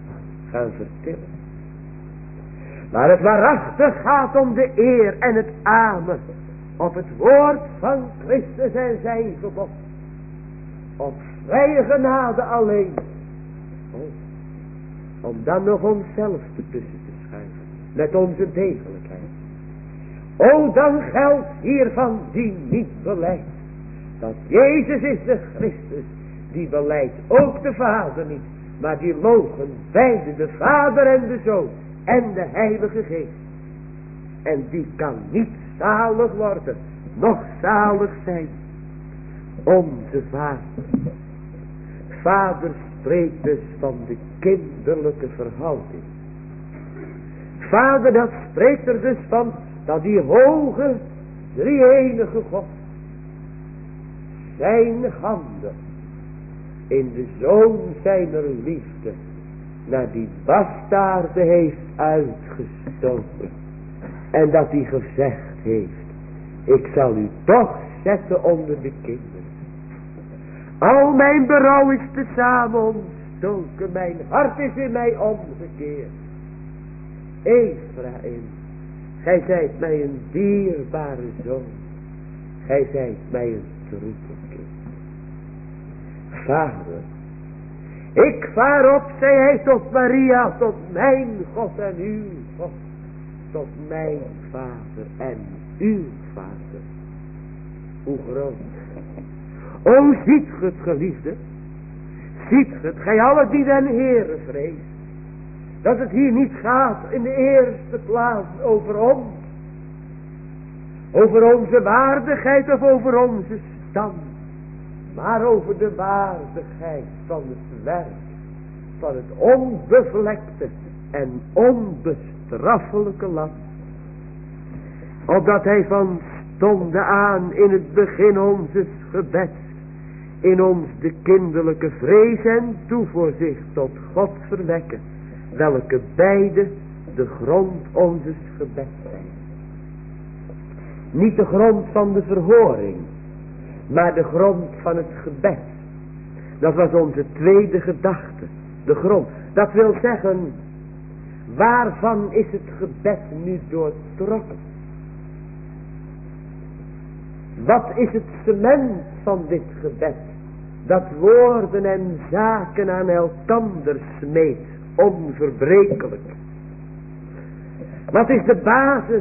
Maar het waarachtig gaat om de eer en het amen op het woord van Christus en zijn gebod. Op vrije genade alleen. Om dan nog onszelf ertussen te schuiven. Met onze degelijkheid. Dan geldt hiervan die niet beleidt. Dat Jezus is de Christus. Die beleidt ook de Vader niet. Maar die logen beide de Vader en de Zoon. En de Heilige Geest. En die kan niet zalig worden. Nog zalig zijn. Onze Vader. Vader spreekt dus van de kinderlijke verhouding. Vader, dat spreekt er dus van dat die hoge drie-enige God zijn handen in de Zoon zijner liefde naar die bastaarden heeft uitgestoken. En dat hij gezegd heeft, ik zal u toch zetten onder de kinderen. Al mijn berouw is tezamen ontstoken, mijn hart is in mij omgekeerd. Ephraim, gij zijt mij een dierbare zoon, gij zijt mij een troetelkind. Vader, ik vaar op, zei hij tot Maria, tot mijn God en uw God, tot mijn Vader en uw Vader. Hoe groot. O, ziet ge het, geliefde, ziet ge het, gij allen die den Heere vreest, dat het hier niet gaat in de eerste plaats over ons, over onze waardigheid of over onze stand, maar over de waardigheid van het werk, van het onbevlekte en onbestraffelijke lam. Opdat hij van stonde aan in het begin onzes gebeds, in ons de kinderlijke vrees en toevoorzicht tot God verwekken, welke beide de grond onzes gebeds zijn. Niet de grond van de verhoring, maar de grond van het gebed. Dat was onze tweede gedachte, de grond. Dat wil zeggen, waarvan is het gebed nu doortrokken? Wat is het cement van dit gebed? Dat woorden en zaken aan elkander smeet, onverbrekelijk. Wat is de basis?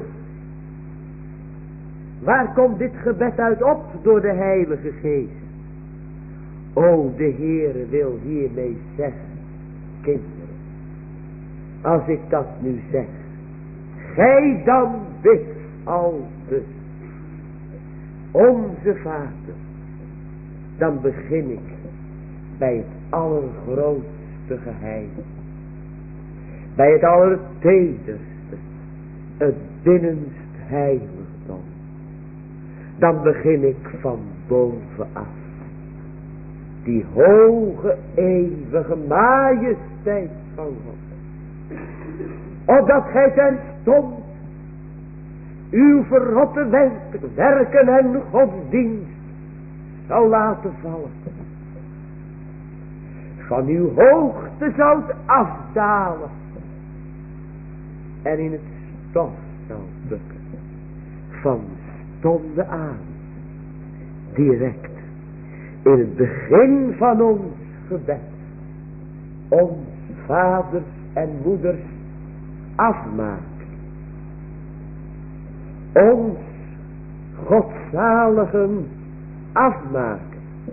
Waar komt dit gebed uit op door de Heilige Geest? O, de Heere wil hiermee zeggen, kinderen, als ik dat nu zeg, gij dan bidt aldus, onze Vader, dan begin ik bij het allergrootste geheim. Bij het allertederste, het binnenst heiligdom. Dan begin ik van bovenaf. Die hoge eeuwige majesteit van God. Opdat gij ten stond uw verrotte werken en godsdienst zou laten vallen. Van uw hoogte zou afdalen. En in het stof zou bukken. Van stonde aan. Direct. In het begin van ons gebed. Ons vaders en moeders afmaken. Ons godzaligen afmaken.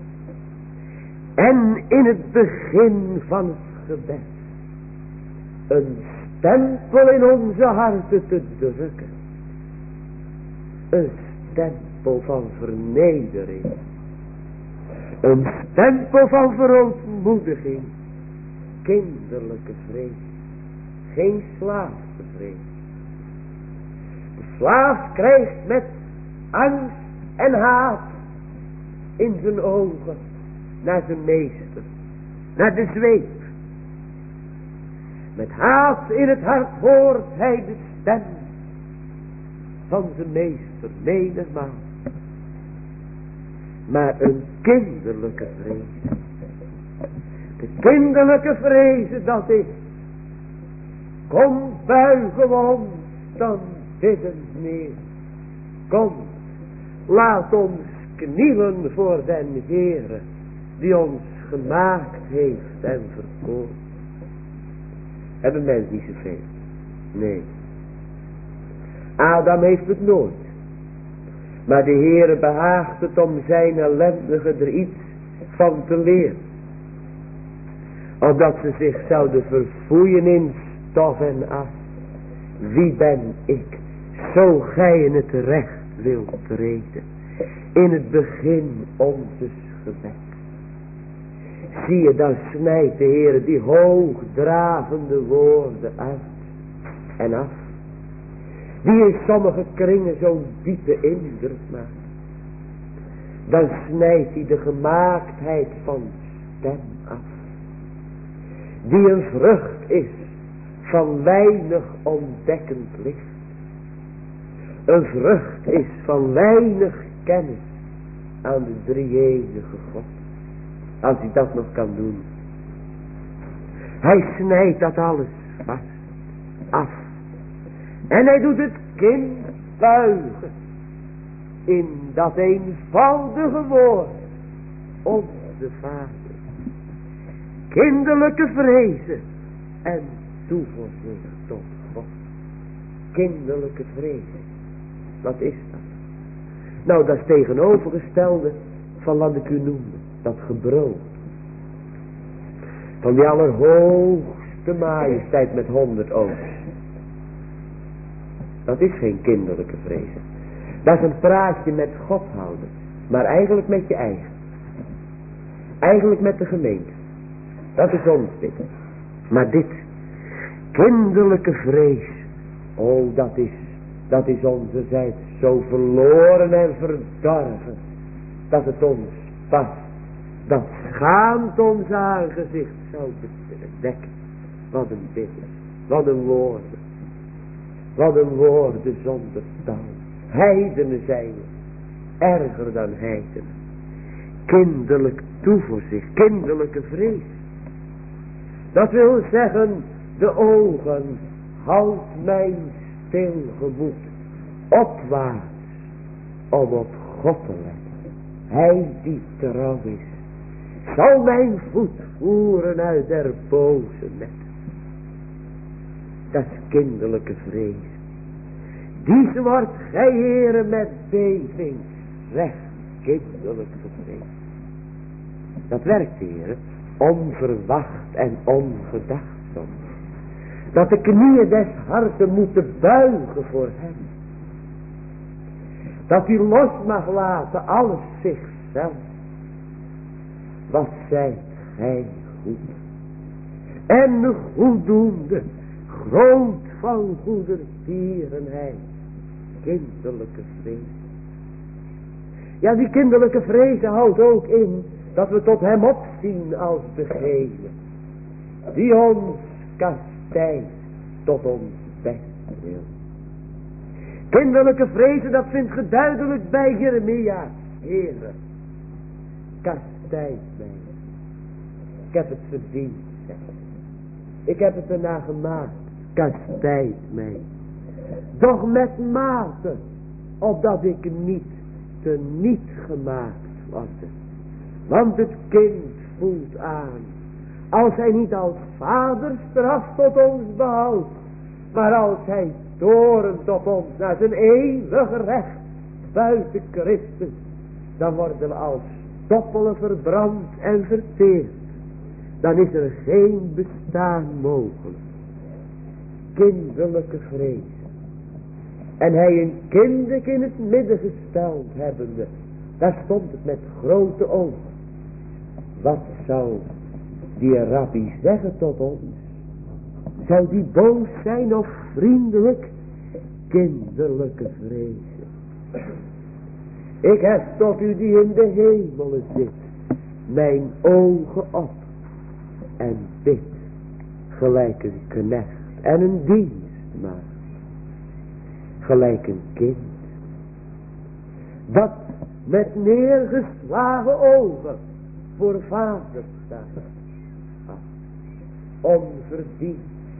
En in het begin van het gebed. Een stempel in onze harten te drukken. Een stempel van vernedering. Een stempel van verootmoediging. Kinderlijke vrees. Geen slaafvrees. De slaaf krijgt met angst en haat in zijn ogen naar zijn meester. Naar de zweep. Met haat in het hart hoort hij de stem van zijn meester menigmaal. Maar een kinderlijke vrees. De kinderlijke vrees dat is. Kom buigen we ons dan biddend neer. Kom, laat ons knielen voor den Heere die ons gemaakt heeft en verkoord. Hebben mensen niet zoveel? Nee. Adam heeft het nooit. Maar de Heere behaagt het om zijn ellendige er iets van te leren. Opdat ze zich zouden verfoeien in stof en as. Wie ben ik, zo gij in het recht wilt treden. In het begin onze gebed. Zie je, dan snijdt de Heer die hoogdravende woorden uit en af. Die in sommige kringen zo'n diepe indruk maakt. Dan snijdt hij de gemaaktheid van stem af. Die een vrucht is van weinig ontdekkend licht. Een vrucht is van weinig kennis aan de drie-enige God. Als hij dat nog kan doen. Hij snijdt dat alles vast af. En hij doet het kind buigen. In dat eenvoudige woord. Onze Vader. Kinderlijke vrezen. En toevoeging tot God. Kinderlijke vrezen. Wat is dat? Nou, dat is tegenovergestelde van wat ik u noemde. Dat gebrood. Van die allerhoogste majesteit met 100 oogst. Dat is geen kinderlijke vrezen. Dat is een praatje met God houden. Maar eigenlijk met je eigen. Eigenlijk met de gemeente. Dat is ons dit. Maar dit. Kinderlijke vrees. Oh, dat is onze zijde zo verloren en verdorven. Dat het ons past. Dat schaamt ons aangezicht zou bedekken. Wat een bidden. Wat een woorden. Wat een woorden zonder taal. Heidenen zijn we. Erger dan heidenen. Kinderlijk toevoorzicht. Kinderlijke vrees. Dat wil zeggen. De ogen. Houd mijn stil gemoed. Opwaarts. Om op God te letten. Hij die trouw is. Zal mijn voet voeren uit der boze net. Dat is kinderlijke vrees. Die wordt gij Heere met beving. Recht kinderlijke vrees. Dat werkt Heere. Onverwacht en ongedacht soms. Dat de knieën des harten moeten buigen voor hem. Dat hij los mag laten alles zichzelf. Wat zijt hij goed. En goeddoende, groot van goedertierenheid, kinderlijke vrees. Ja, die kinderlijke vrees houdt ook in dat we tot hem opzien als degene die ons kastijdt tot ons best wil. Kinderlijke vrezen, dat vindt ge duidelijk bij Jeremia. Heere, kastijd mij. Ik heb het verdiend, zeg. Ik heb het ernaar gemaakt. Kastijd mij. Doch met mate, opdat ik niet teniet gemaakt word. Want het kind voelt aan, als hij niet als vader straf tot ons behoudt, maar als hij torent op ons naar zijn eeuwige recht buiten Christus, dan worden we als stoppelen verbrand en verteerd. Dan is er geen bestaan mogelijk. Kinderlijke vrees. En hij een kind in het midden gesteld hebbende, daar stond het met grote ogen. Wat zou die rabbi zeggen tot ons? Zou die boos zijn of vriendelijk? Kinderlijke vrezen. Ik hef tot u die in de hemelen zit, mijn ogen op en bid, gelijk een knecht en een dienstmaagd, gelijk een kind, dat met neergeslagen ogen voor vader staat, onverdiend,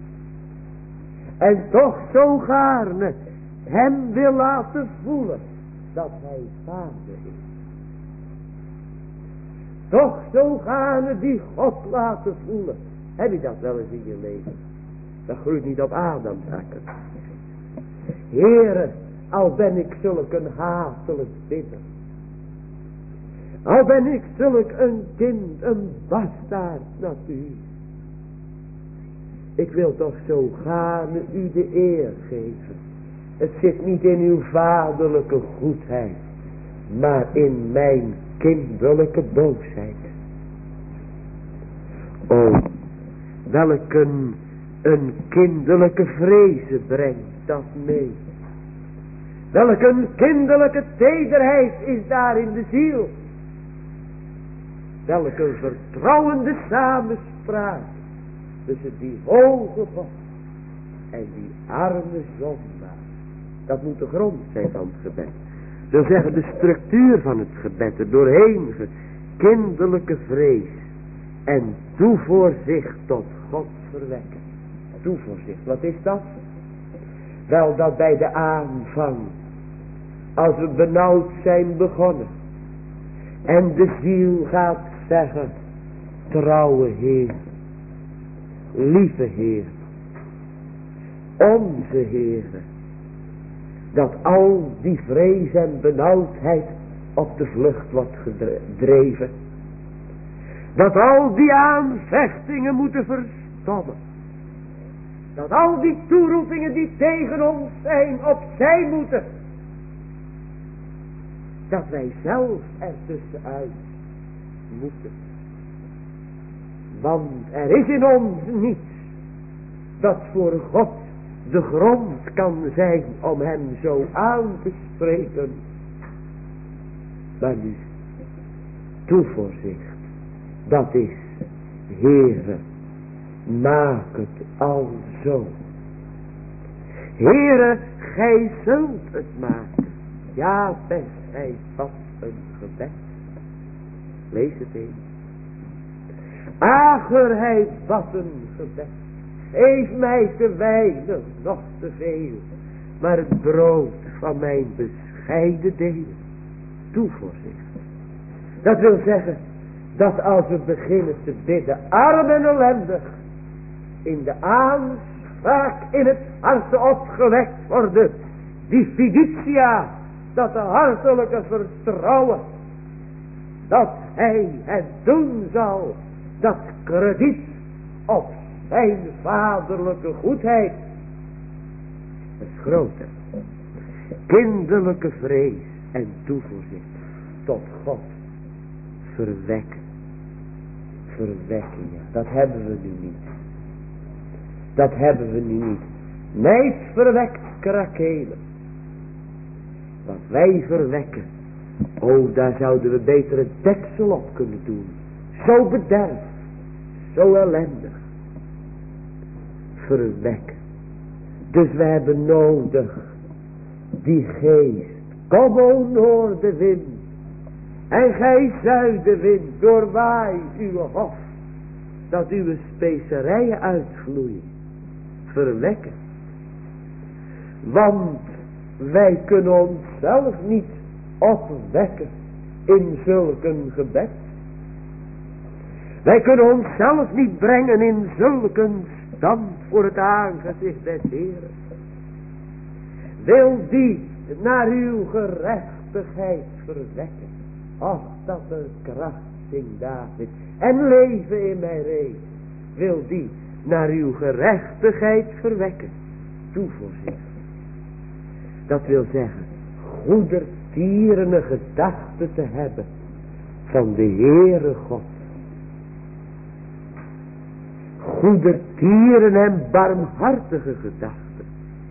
en toch zo gaarne hem wil laten voelen dat hij vader is. Toch zo gaarne die God laten voelen. Heb je dat wel eens in je leven? Dat groeit niet op Adamsakken. Heere, al ben ik zulk een hatelijk bidder. Al ben ik zulk een kind, een bastaard natuur. Ik wil toch zo gaarne u de eer geven. Het zit niet in uw vaderlijke goedheid, maar in mijn kinderlijke boosheid. O, welk een kinderlijke vrezen brengt dat mee. Welk een kinderlijke tederheid is daar in de ziel. Welk een vertrouwende samenspraak tussen die hoge God en die arme zondaar. Dat moet de grond zijn van het gebed. Dat wil zeggen de structuur van het gebed. Er doorheen kinderlijke vrees. En toevoorzicht tot God verwekken. Toevoorzicht, wat is dat? Wel dat bij de aanvang. Als we benauwd zijn begonnen. En de ziel gaat zeggen. Trouwe Heer. Lieve Heer. Onze Heer. Dat al die vrees en benauwdheid op de vlucht wordt gedreven. Dat al die aanvechtingen moeten verstommen. Dat al die toeroepingen die tegen ons zijn opzij moeten. Dat wij zelf ertussenuit moeten. Want er is in ons niets dat voor God de grond kan zijn om hem zo aan te spreken. Maar nu, toevoorzicht, dat is, Heere, maak het al zo. Heere, gij zult het maken. Ja, best, hij vast een gebed. Lees het eens. Ager, hij wat een gebed. Geef mij te weinig, nog te veel, maar het brood van mijn bescheiden deel. Toevoorzicht. Dat wil zeggen, dat als we beginnen te bidden, arm en ellendig, in de aanspraak in het hart opgewekt worden, die fiducia, dat de hartelijke vertrouwen, dat hij het doen zal, dat krediet op zijn vaderlijke goedheid. Dat is groter. Kinderlijke vrees en toevoorzicht tot God verwekken. verwekken, ja. Dat hebben we nu niet. Dat hebben we nu niet. Nijd verwekt krakelen. Wat wij verwekken. Oh, daar zouden we beter het deksel op kunnen doen. Zo bederf. Zo ellendig. Verwekken. Dus we hebben nodig. Die geest. Kom o noordenwind. En gij zuidenwind. Doorwaai uw hof. Dat uw specerijen uitvloeien. Verwekken. Want wij kunnen onszelf niet opwekken in zulke gebed. Wij kunnen onszelf niet brengen in zulke stand voor het aangezicht des Heeren. Wil die naar uw gerechtigheid verwekken. Och, dat een kracht in David en leven in mij reed. Wil die naar uw gerechtigheid verwekken. Toevoorzicht. Dat wil zeggen, goedertierende gedachten te hebben van de Heere God. Goedertieren en barmhartige gedachten.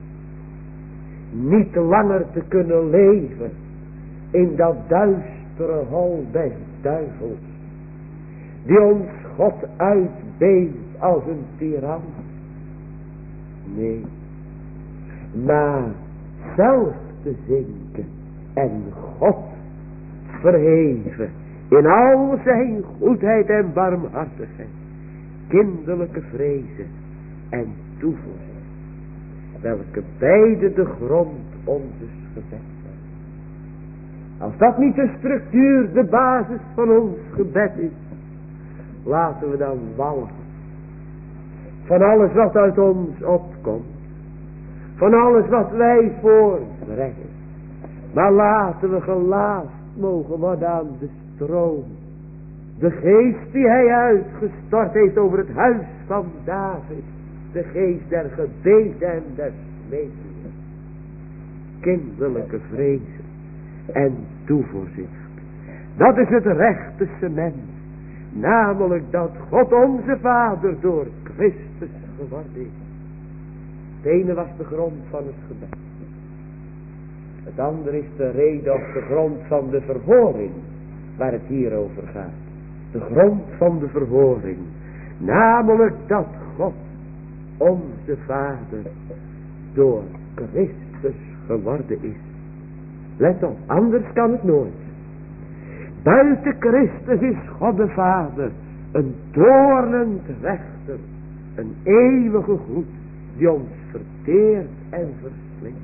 Niet langer te kunnen leven in dat duistere hol des duivels. Die ons God uitbeelt als een tiran. Nee, maar zelf te zinken en God verheven in al zijn goedheid en barmhartigheid, kinderlijke vrezen en toevoeging, welke beide de grond onzes gebed zijn. Als dat niet de structuur, de basis van ons gebed is, laten we dan walgen van alles wat uit ons opkomt. Van alles wat wij voortbrengen. Maar laten we gelaafd mogen worden aan de stroom. De geest die hij uitgestort heeft over het huis van David. De geest der gebeden en der smeekingen. Kinderlijke vrezen en toevoorzicht. Dat is het rechte cement. Namelijk dat God onze Vader door Christus geworden is. Het ene was de grond van het gebed. Het andere is de reden of de grond van de verhoring. Waar het hier over gaat. De grond van de verhoring. Namelijk dat God onze Vader door Christus geworden is. Let op, anders kan het nooit. Buiten Christus is God de Vader een toornend rechter. Een eeuwige goed die ons verteert en verslindt.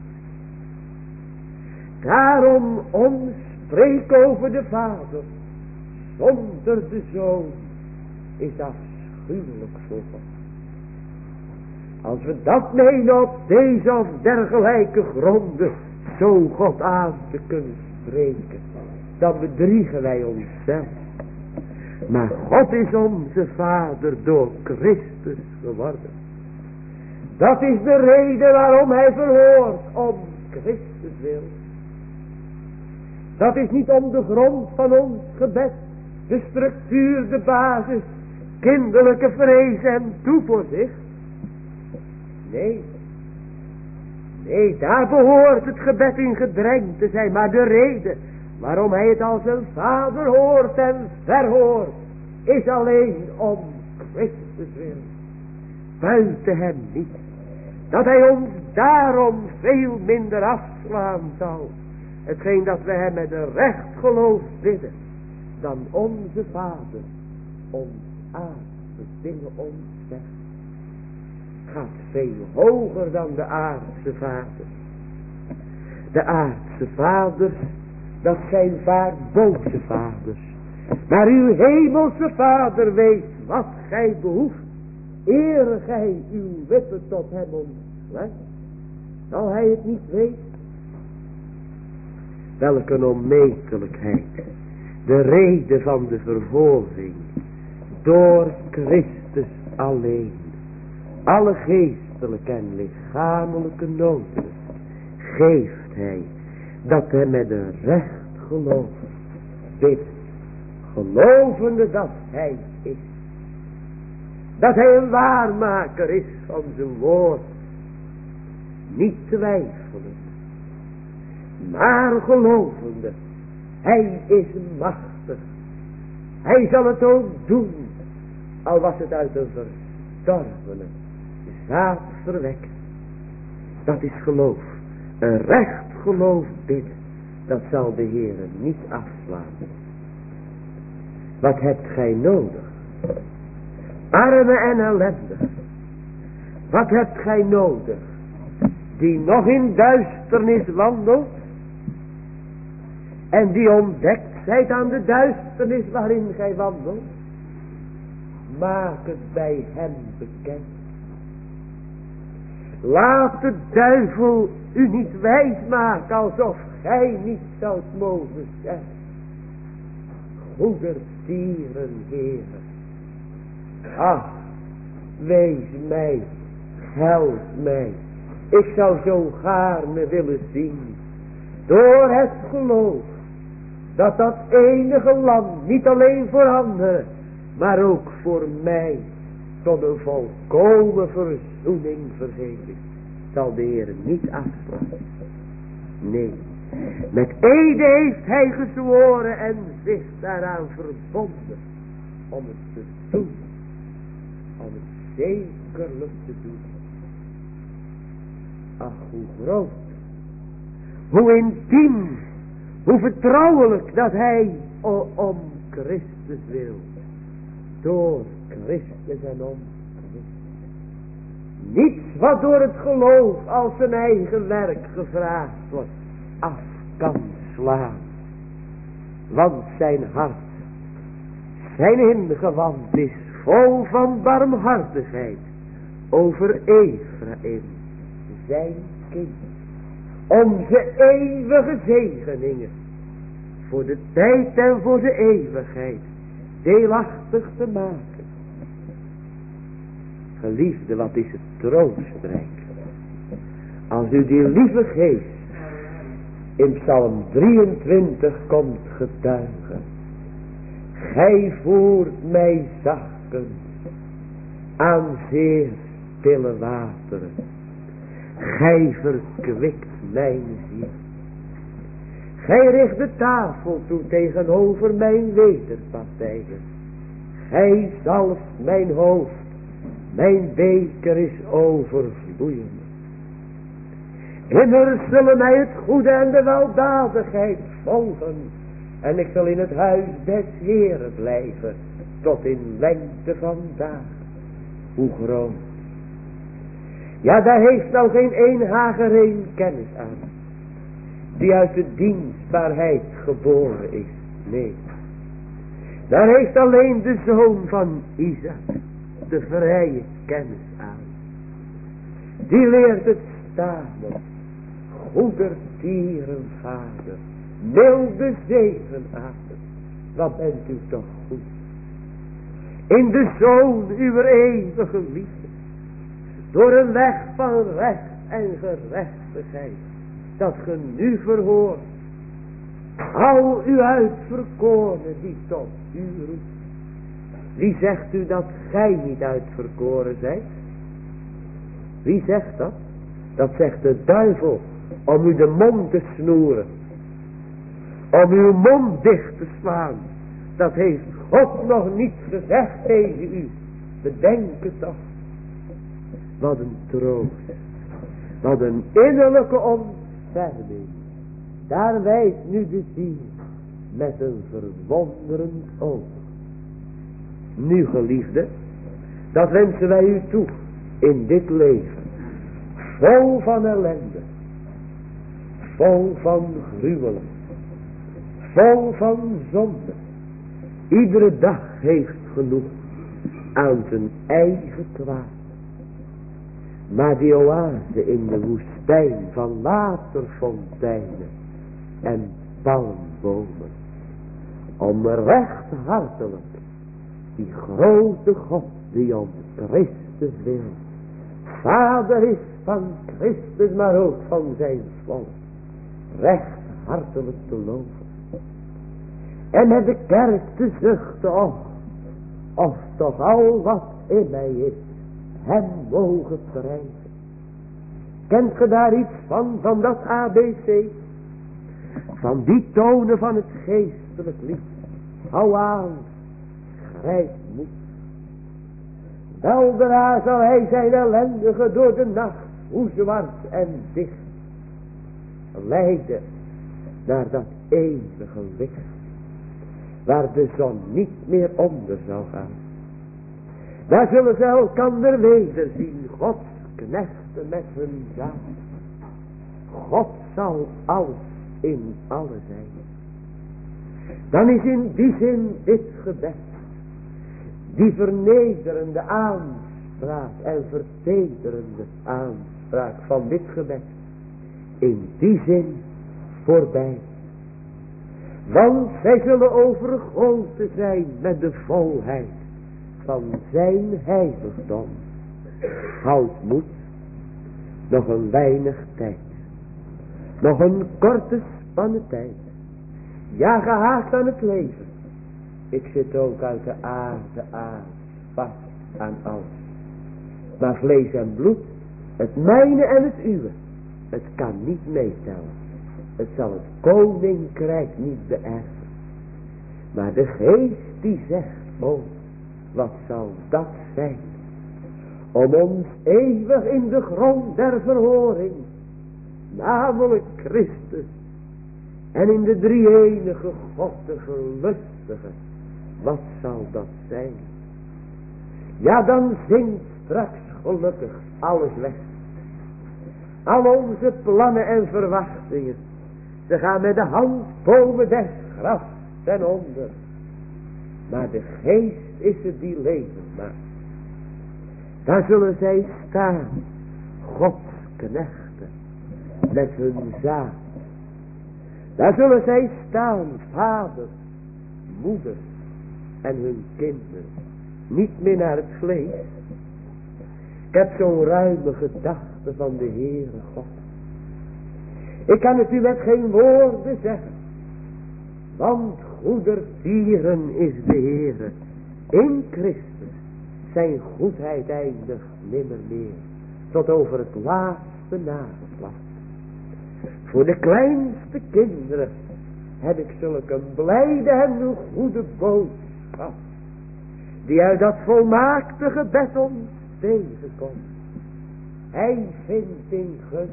Daarom ons spreken over de Vader zonder de Zoon is afschuwelijk voor God. Als we dat menen op deze of dergelijke gronden zo God aan te kunnen spreken, dan bedriegen wij onszelf. Maar God is onze Vader door Christus geworden. Dat is de reden waarom hij verhoort, om Christus wil. Dat is niet om de grond van ons gebed, de structuur, de basis, kinderlijke vrees en toevoorzicht. Nee, daar behoort het gebed in gedrenkt te zijn, maar de reden waarom hij het als een Vader hoort en verhoort, is alleen om Christus wil. Buiten hem niet. Dat hij ons daarom veel minder afslaan zal. Hetgeen dat we hem met een recht geloof bidden. Dan onze Vader ons aardse dingen ontzegt. Gaat veel hoger dan de aardse vaders. De aardse vaders, dat zijn vaak boze vaders. Maar uw hemelse Vader weet wat gij behoeft. Eer gij uw wippen tot hem ontsluit. Zal hij het niet weten? Welke onmetelijkheid. De reden van de vervolging. Door Christus alleen. Alle geestelijke en lichamelijke noden geeft hij. Dat hij met een recht geloof bidt. Gelovende dat hij is Dat hij een waarmaker is van zijn woord. Niet twijfelend, maar gelovende. Hij is machtig. Hij zal het ook doen. Al was het uit een verdorvene zaad verwekt. Dat is geloof. Een recht geloof bidden. Dat zal de Heere niet afslaan. Wat hebt gij nodig? Arme en ellendig. Wat hebt gij nodig? Die nog in duisternis wandelt. En die ontdekt zijt aan de duisternis waarin gij wandelt. Maak het bij hem bekend. Laat de duivel u niet wijs maken alsof gij niet zoudt mogen zijn. Goedertieren, Heere. Ach, wees mij, help mij. Ik zou zo gaarne willen zien, door het geloof, dat dat enige land niet alleen voor anderen, maar ook voor mij, tot een volkomen verzoening vergeven. Zal de Heer niet afslaan. Nee, met ede heeft hij gezworen en zich daaraan verbonden, om het te doen, om het zekerlijk te doen. Ach, hoe groot, hoe intiem, hoe vertrouwelijk dat hij om Christus wil. Door Christus en om Christus. Niets wat door het geloof als zijn eigen werk gevraagd wordt, af kan slaan. Want zijn hart, zijn ingewand is vol van barmhartigheid over Ephraim, zijn kind. Om zijn eeuwige zegeningen, voor de tijd en voor de eeuwigheid, deelachtig te maken. Geliefde, wat is het troostrijk. Als u die lieve geest in Psalm 23 komt getuigen. Gij voert mij zachtjes aan zeer stille wateren. Gij verkwikt mijn ziel. Gij richt de tafel toe tegenover mijn wederpartijen. Gij zalft mijn hoofd. Mijn beker is overvloeiend. Immer zullen mij het goede en de weldadigheid volgen. En ik zal in het huis des Heeren blijven. Tot in lengte van dagen. Hoe groot. Ja, daar heeft nou geen één Hagereen kennis aan. Die uit de dienstbaarheid geboren is. Nee. Daar heeft alleen de zoon van Isaac de vrije kennis aan. Die leert het stamelen. Goedertieren vader. Milde zegenader. Wat bent u toch goed. In de zoon uw eeuwige liefde. Door een weg van recht en gerechtigheid. Dat ge nu verhoort. Al uw uitverkorenen die tot u roept. Wie zegt u dat gij niet uitverkoren zijt? Wie zegt dat? Dat zegt de duivel. Om u de mond te snoeren. Om uw mond dicht te slaan. Dat heeft God nog niet gezegd tegen u. Bedenk het toch. Wat een troost. Wat een innerlijke ontferming. Daar wijst nu de ziel met een verwonderend oog. Nu geliefde, dat wensen wij u toe in dit leven. Vol van ellende. Vol van gruwelen. Vol van zonde. Iedere dag heeft genoeg aan zijn eigen kwaad. Maar die oase in de woestijn van waterfonteinen en palmbomen. Om rechthartelijk die grote God die om Christus wil. Vader is van Christus maar ook van zijn volk. Rechthartelijk te loven. En met de kerk te zuchten of toch al wat in mij is, hem mogen prijzen. Kent ge daar iets van dat ABC? Van die tonen van het geestelijk lied. Hou aan, grijp moed. Weldra zal hij zijn ellendige door de nacht, hoe zwart en dicht, leiden naar dat eeuwige licht, waar de zon niet meer onder zal gaan. Daar zullen ze elkander wederzien, Gods knechten met hun zaad. God zal alles in alle zijn. Dan is in die zin dit gebed, die vernederende aanspraak en vertederende aanspraak van dit gebed, in die zin voorbij. Want zij zullen overgoten zijn met de volheid van zijn heiligdom. Houd moed, nog een weinig tijd, nog een korte spanne tijd. Ja, gehaast aan het leven. Ik zit ook uit de aarde aan, vast aan alles. Maar vlees en bloed, het mijne en het uwe, het kan niet meetellen. Het zal het koninkrijk niet beërven. Maar de geest die zegt, oh, wat zal dat zijn? Om ons eeuwig in de grond der verhoring, namelijk Christus, en in de drie-enige God te verlustigen. Wat zal dat zijn? Ja, dan zingt straks gelukkig alles weg. Al onze plannen en verwachtingen, ze gaan met de hand boven des grafs ten onder. Maar de geest is het die leven maakt. Daar zullen zij staan, Gods knechten, met hun zaad. Daar zullen zij staan, vader, moeder en hun kinderen. Niet meer naar het vlees. Ik heb zo'n ruime gedachte van de Heere God. Ik kan het u met geen woorden zeggen. Want goedertieren is de Heere. In Christus zijn goedheid eindigt nimmer meer. Tot over het laatste nageslacht. Voor de kleinste kinderen heb ik zulke blijde en een goede boodschap. Die uit dat volmaakte gebed ons tegenkomt. Hij vindt in gunst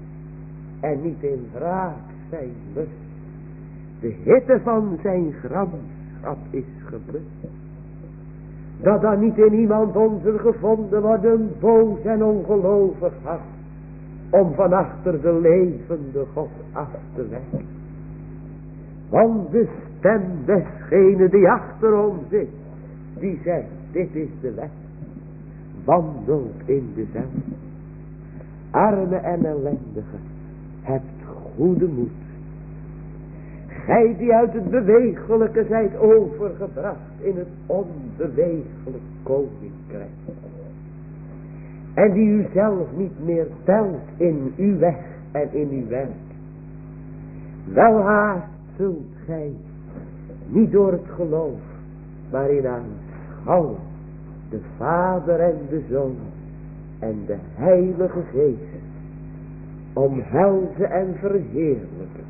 en niet in wraak zijn lust. De hitte van zijn gramschap is geblust. Dat dan niet in iemand onze gevonden wordt een boos en ongelovig hart. Om van achter de levende God af te werken. Want de stem desgene die achter ons zit, die zegt, dit is de weg. Wandelt in dezelfde. Arme en ellendige, hebt goede moed. Gij die uit het bewegelijke zijt overgebracht in het onbewegelijk koninkrijk. En die u zelf niet meer telt in uw weg en in uw werk. Welhaast zult gij, niet door het geloof, maar in aanschouwen, de Vader en de Zoon en de Heilige Geest, omhelzen en verheerlijken.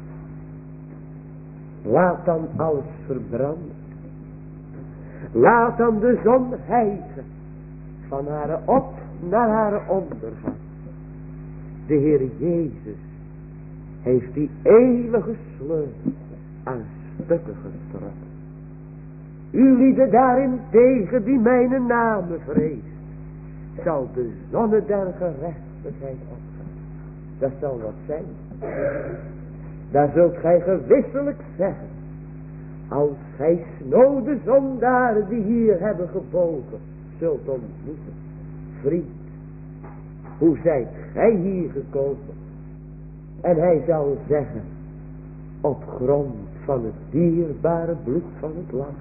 Laat dan alles verbranden. Laat dan de zon hijgen, van haar op naar haar ondergang. De Heer Jezus heeft die eeuwige sleutel aan stukken getrokken. U lieden daarin tegen die mijn namen vreest, zal de zonne der gerechtigheid opgaan. Dat zal wat zijn. Daar zult gij gewisselijk zeggen, als gij snode zondaren die hier hebben gebogen zult ontmoeten. Vriend, hoe zijt gij hier gekomen? En hij zal zeggen, op grond van het dierbare bloed van het lam.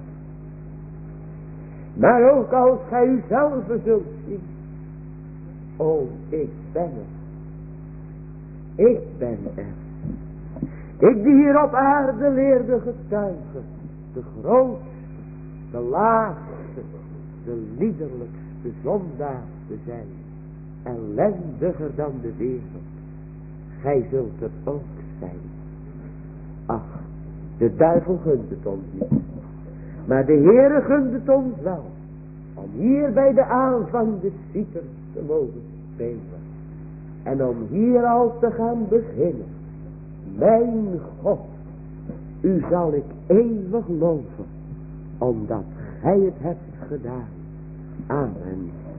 Maar ook als gij uzelf zult zien, o, ik ben er. Ik ben er. Ik die hier op aarde leerde getuigen, de grootste, de laagste, de liederlijkste, de zondaar te zijn, ellendiger dan de wereld. Gij zult er ook zijn. Ach, de duivel gunt het ons niet. Maar de Heere gunt het ons wel. Om hier bij de aanvang de citer te mogen spelen. En om hier al te gaan beginnen. Mijn God, u zal ik eeuwig loven. Omdat gij het hebt gedaan. Amen.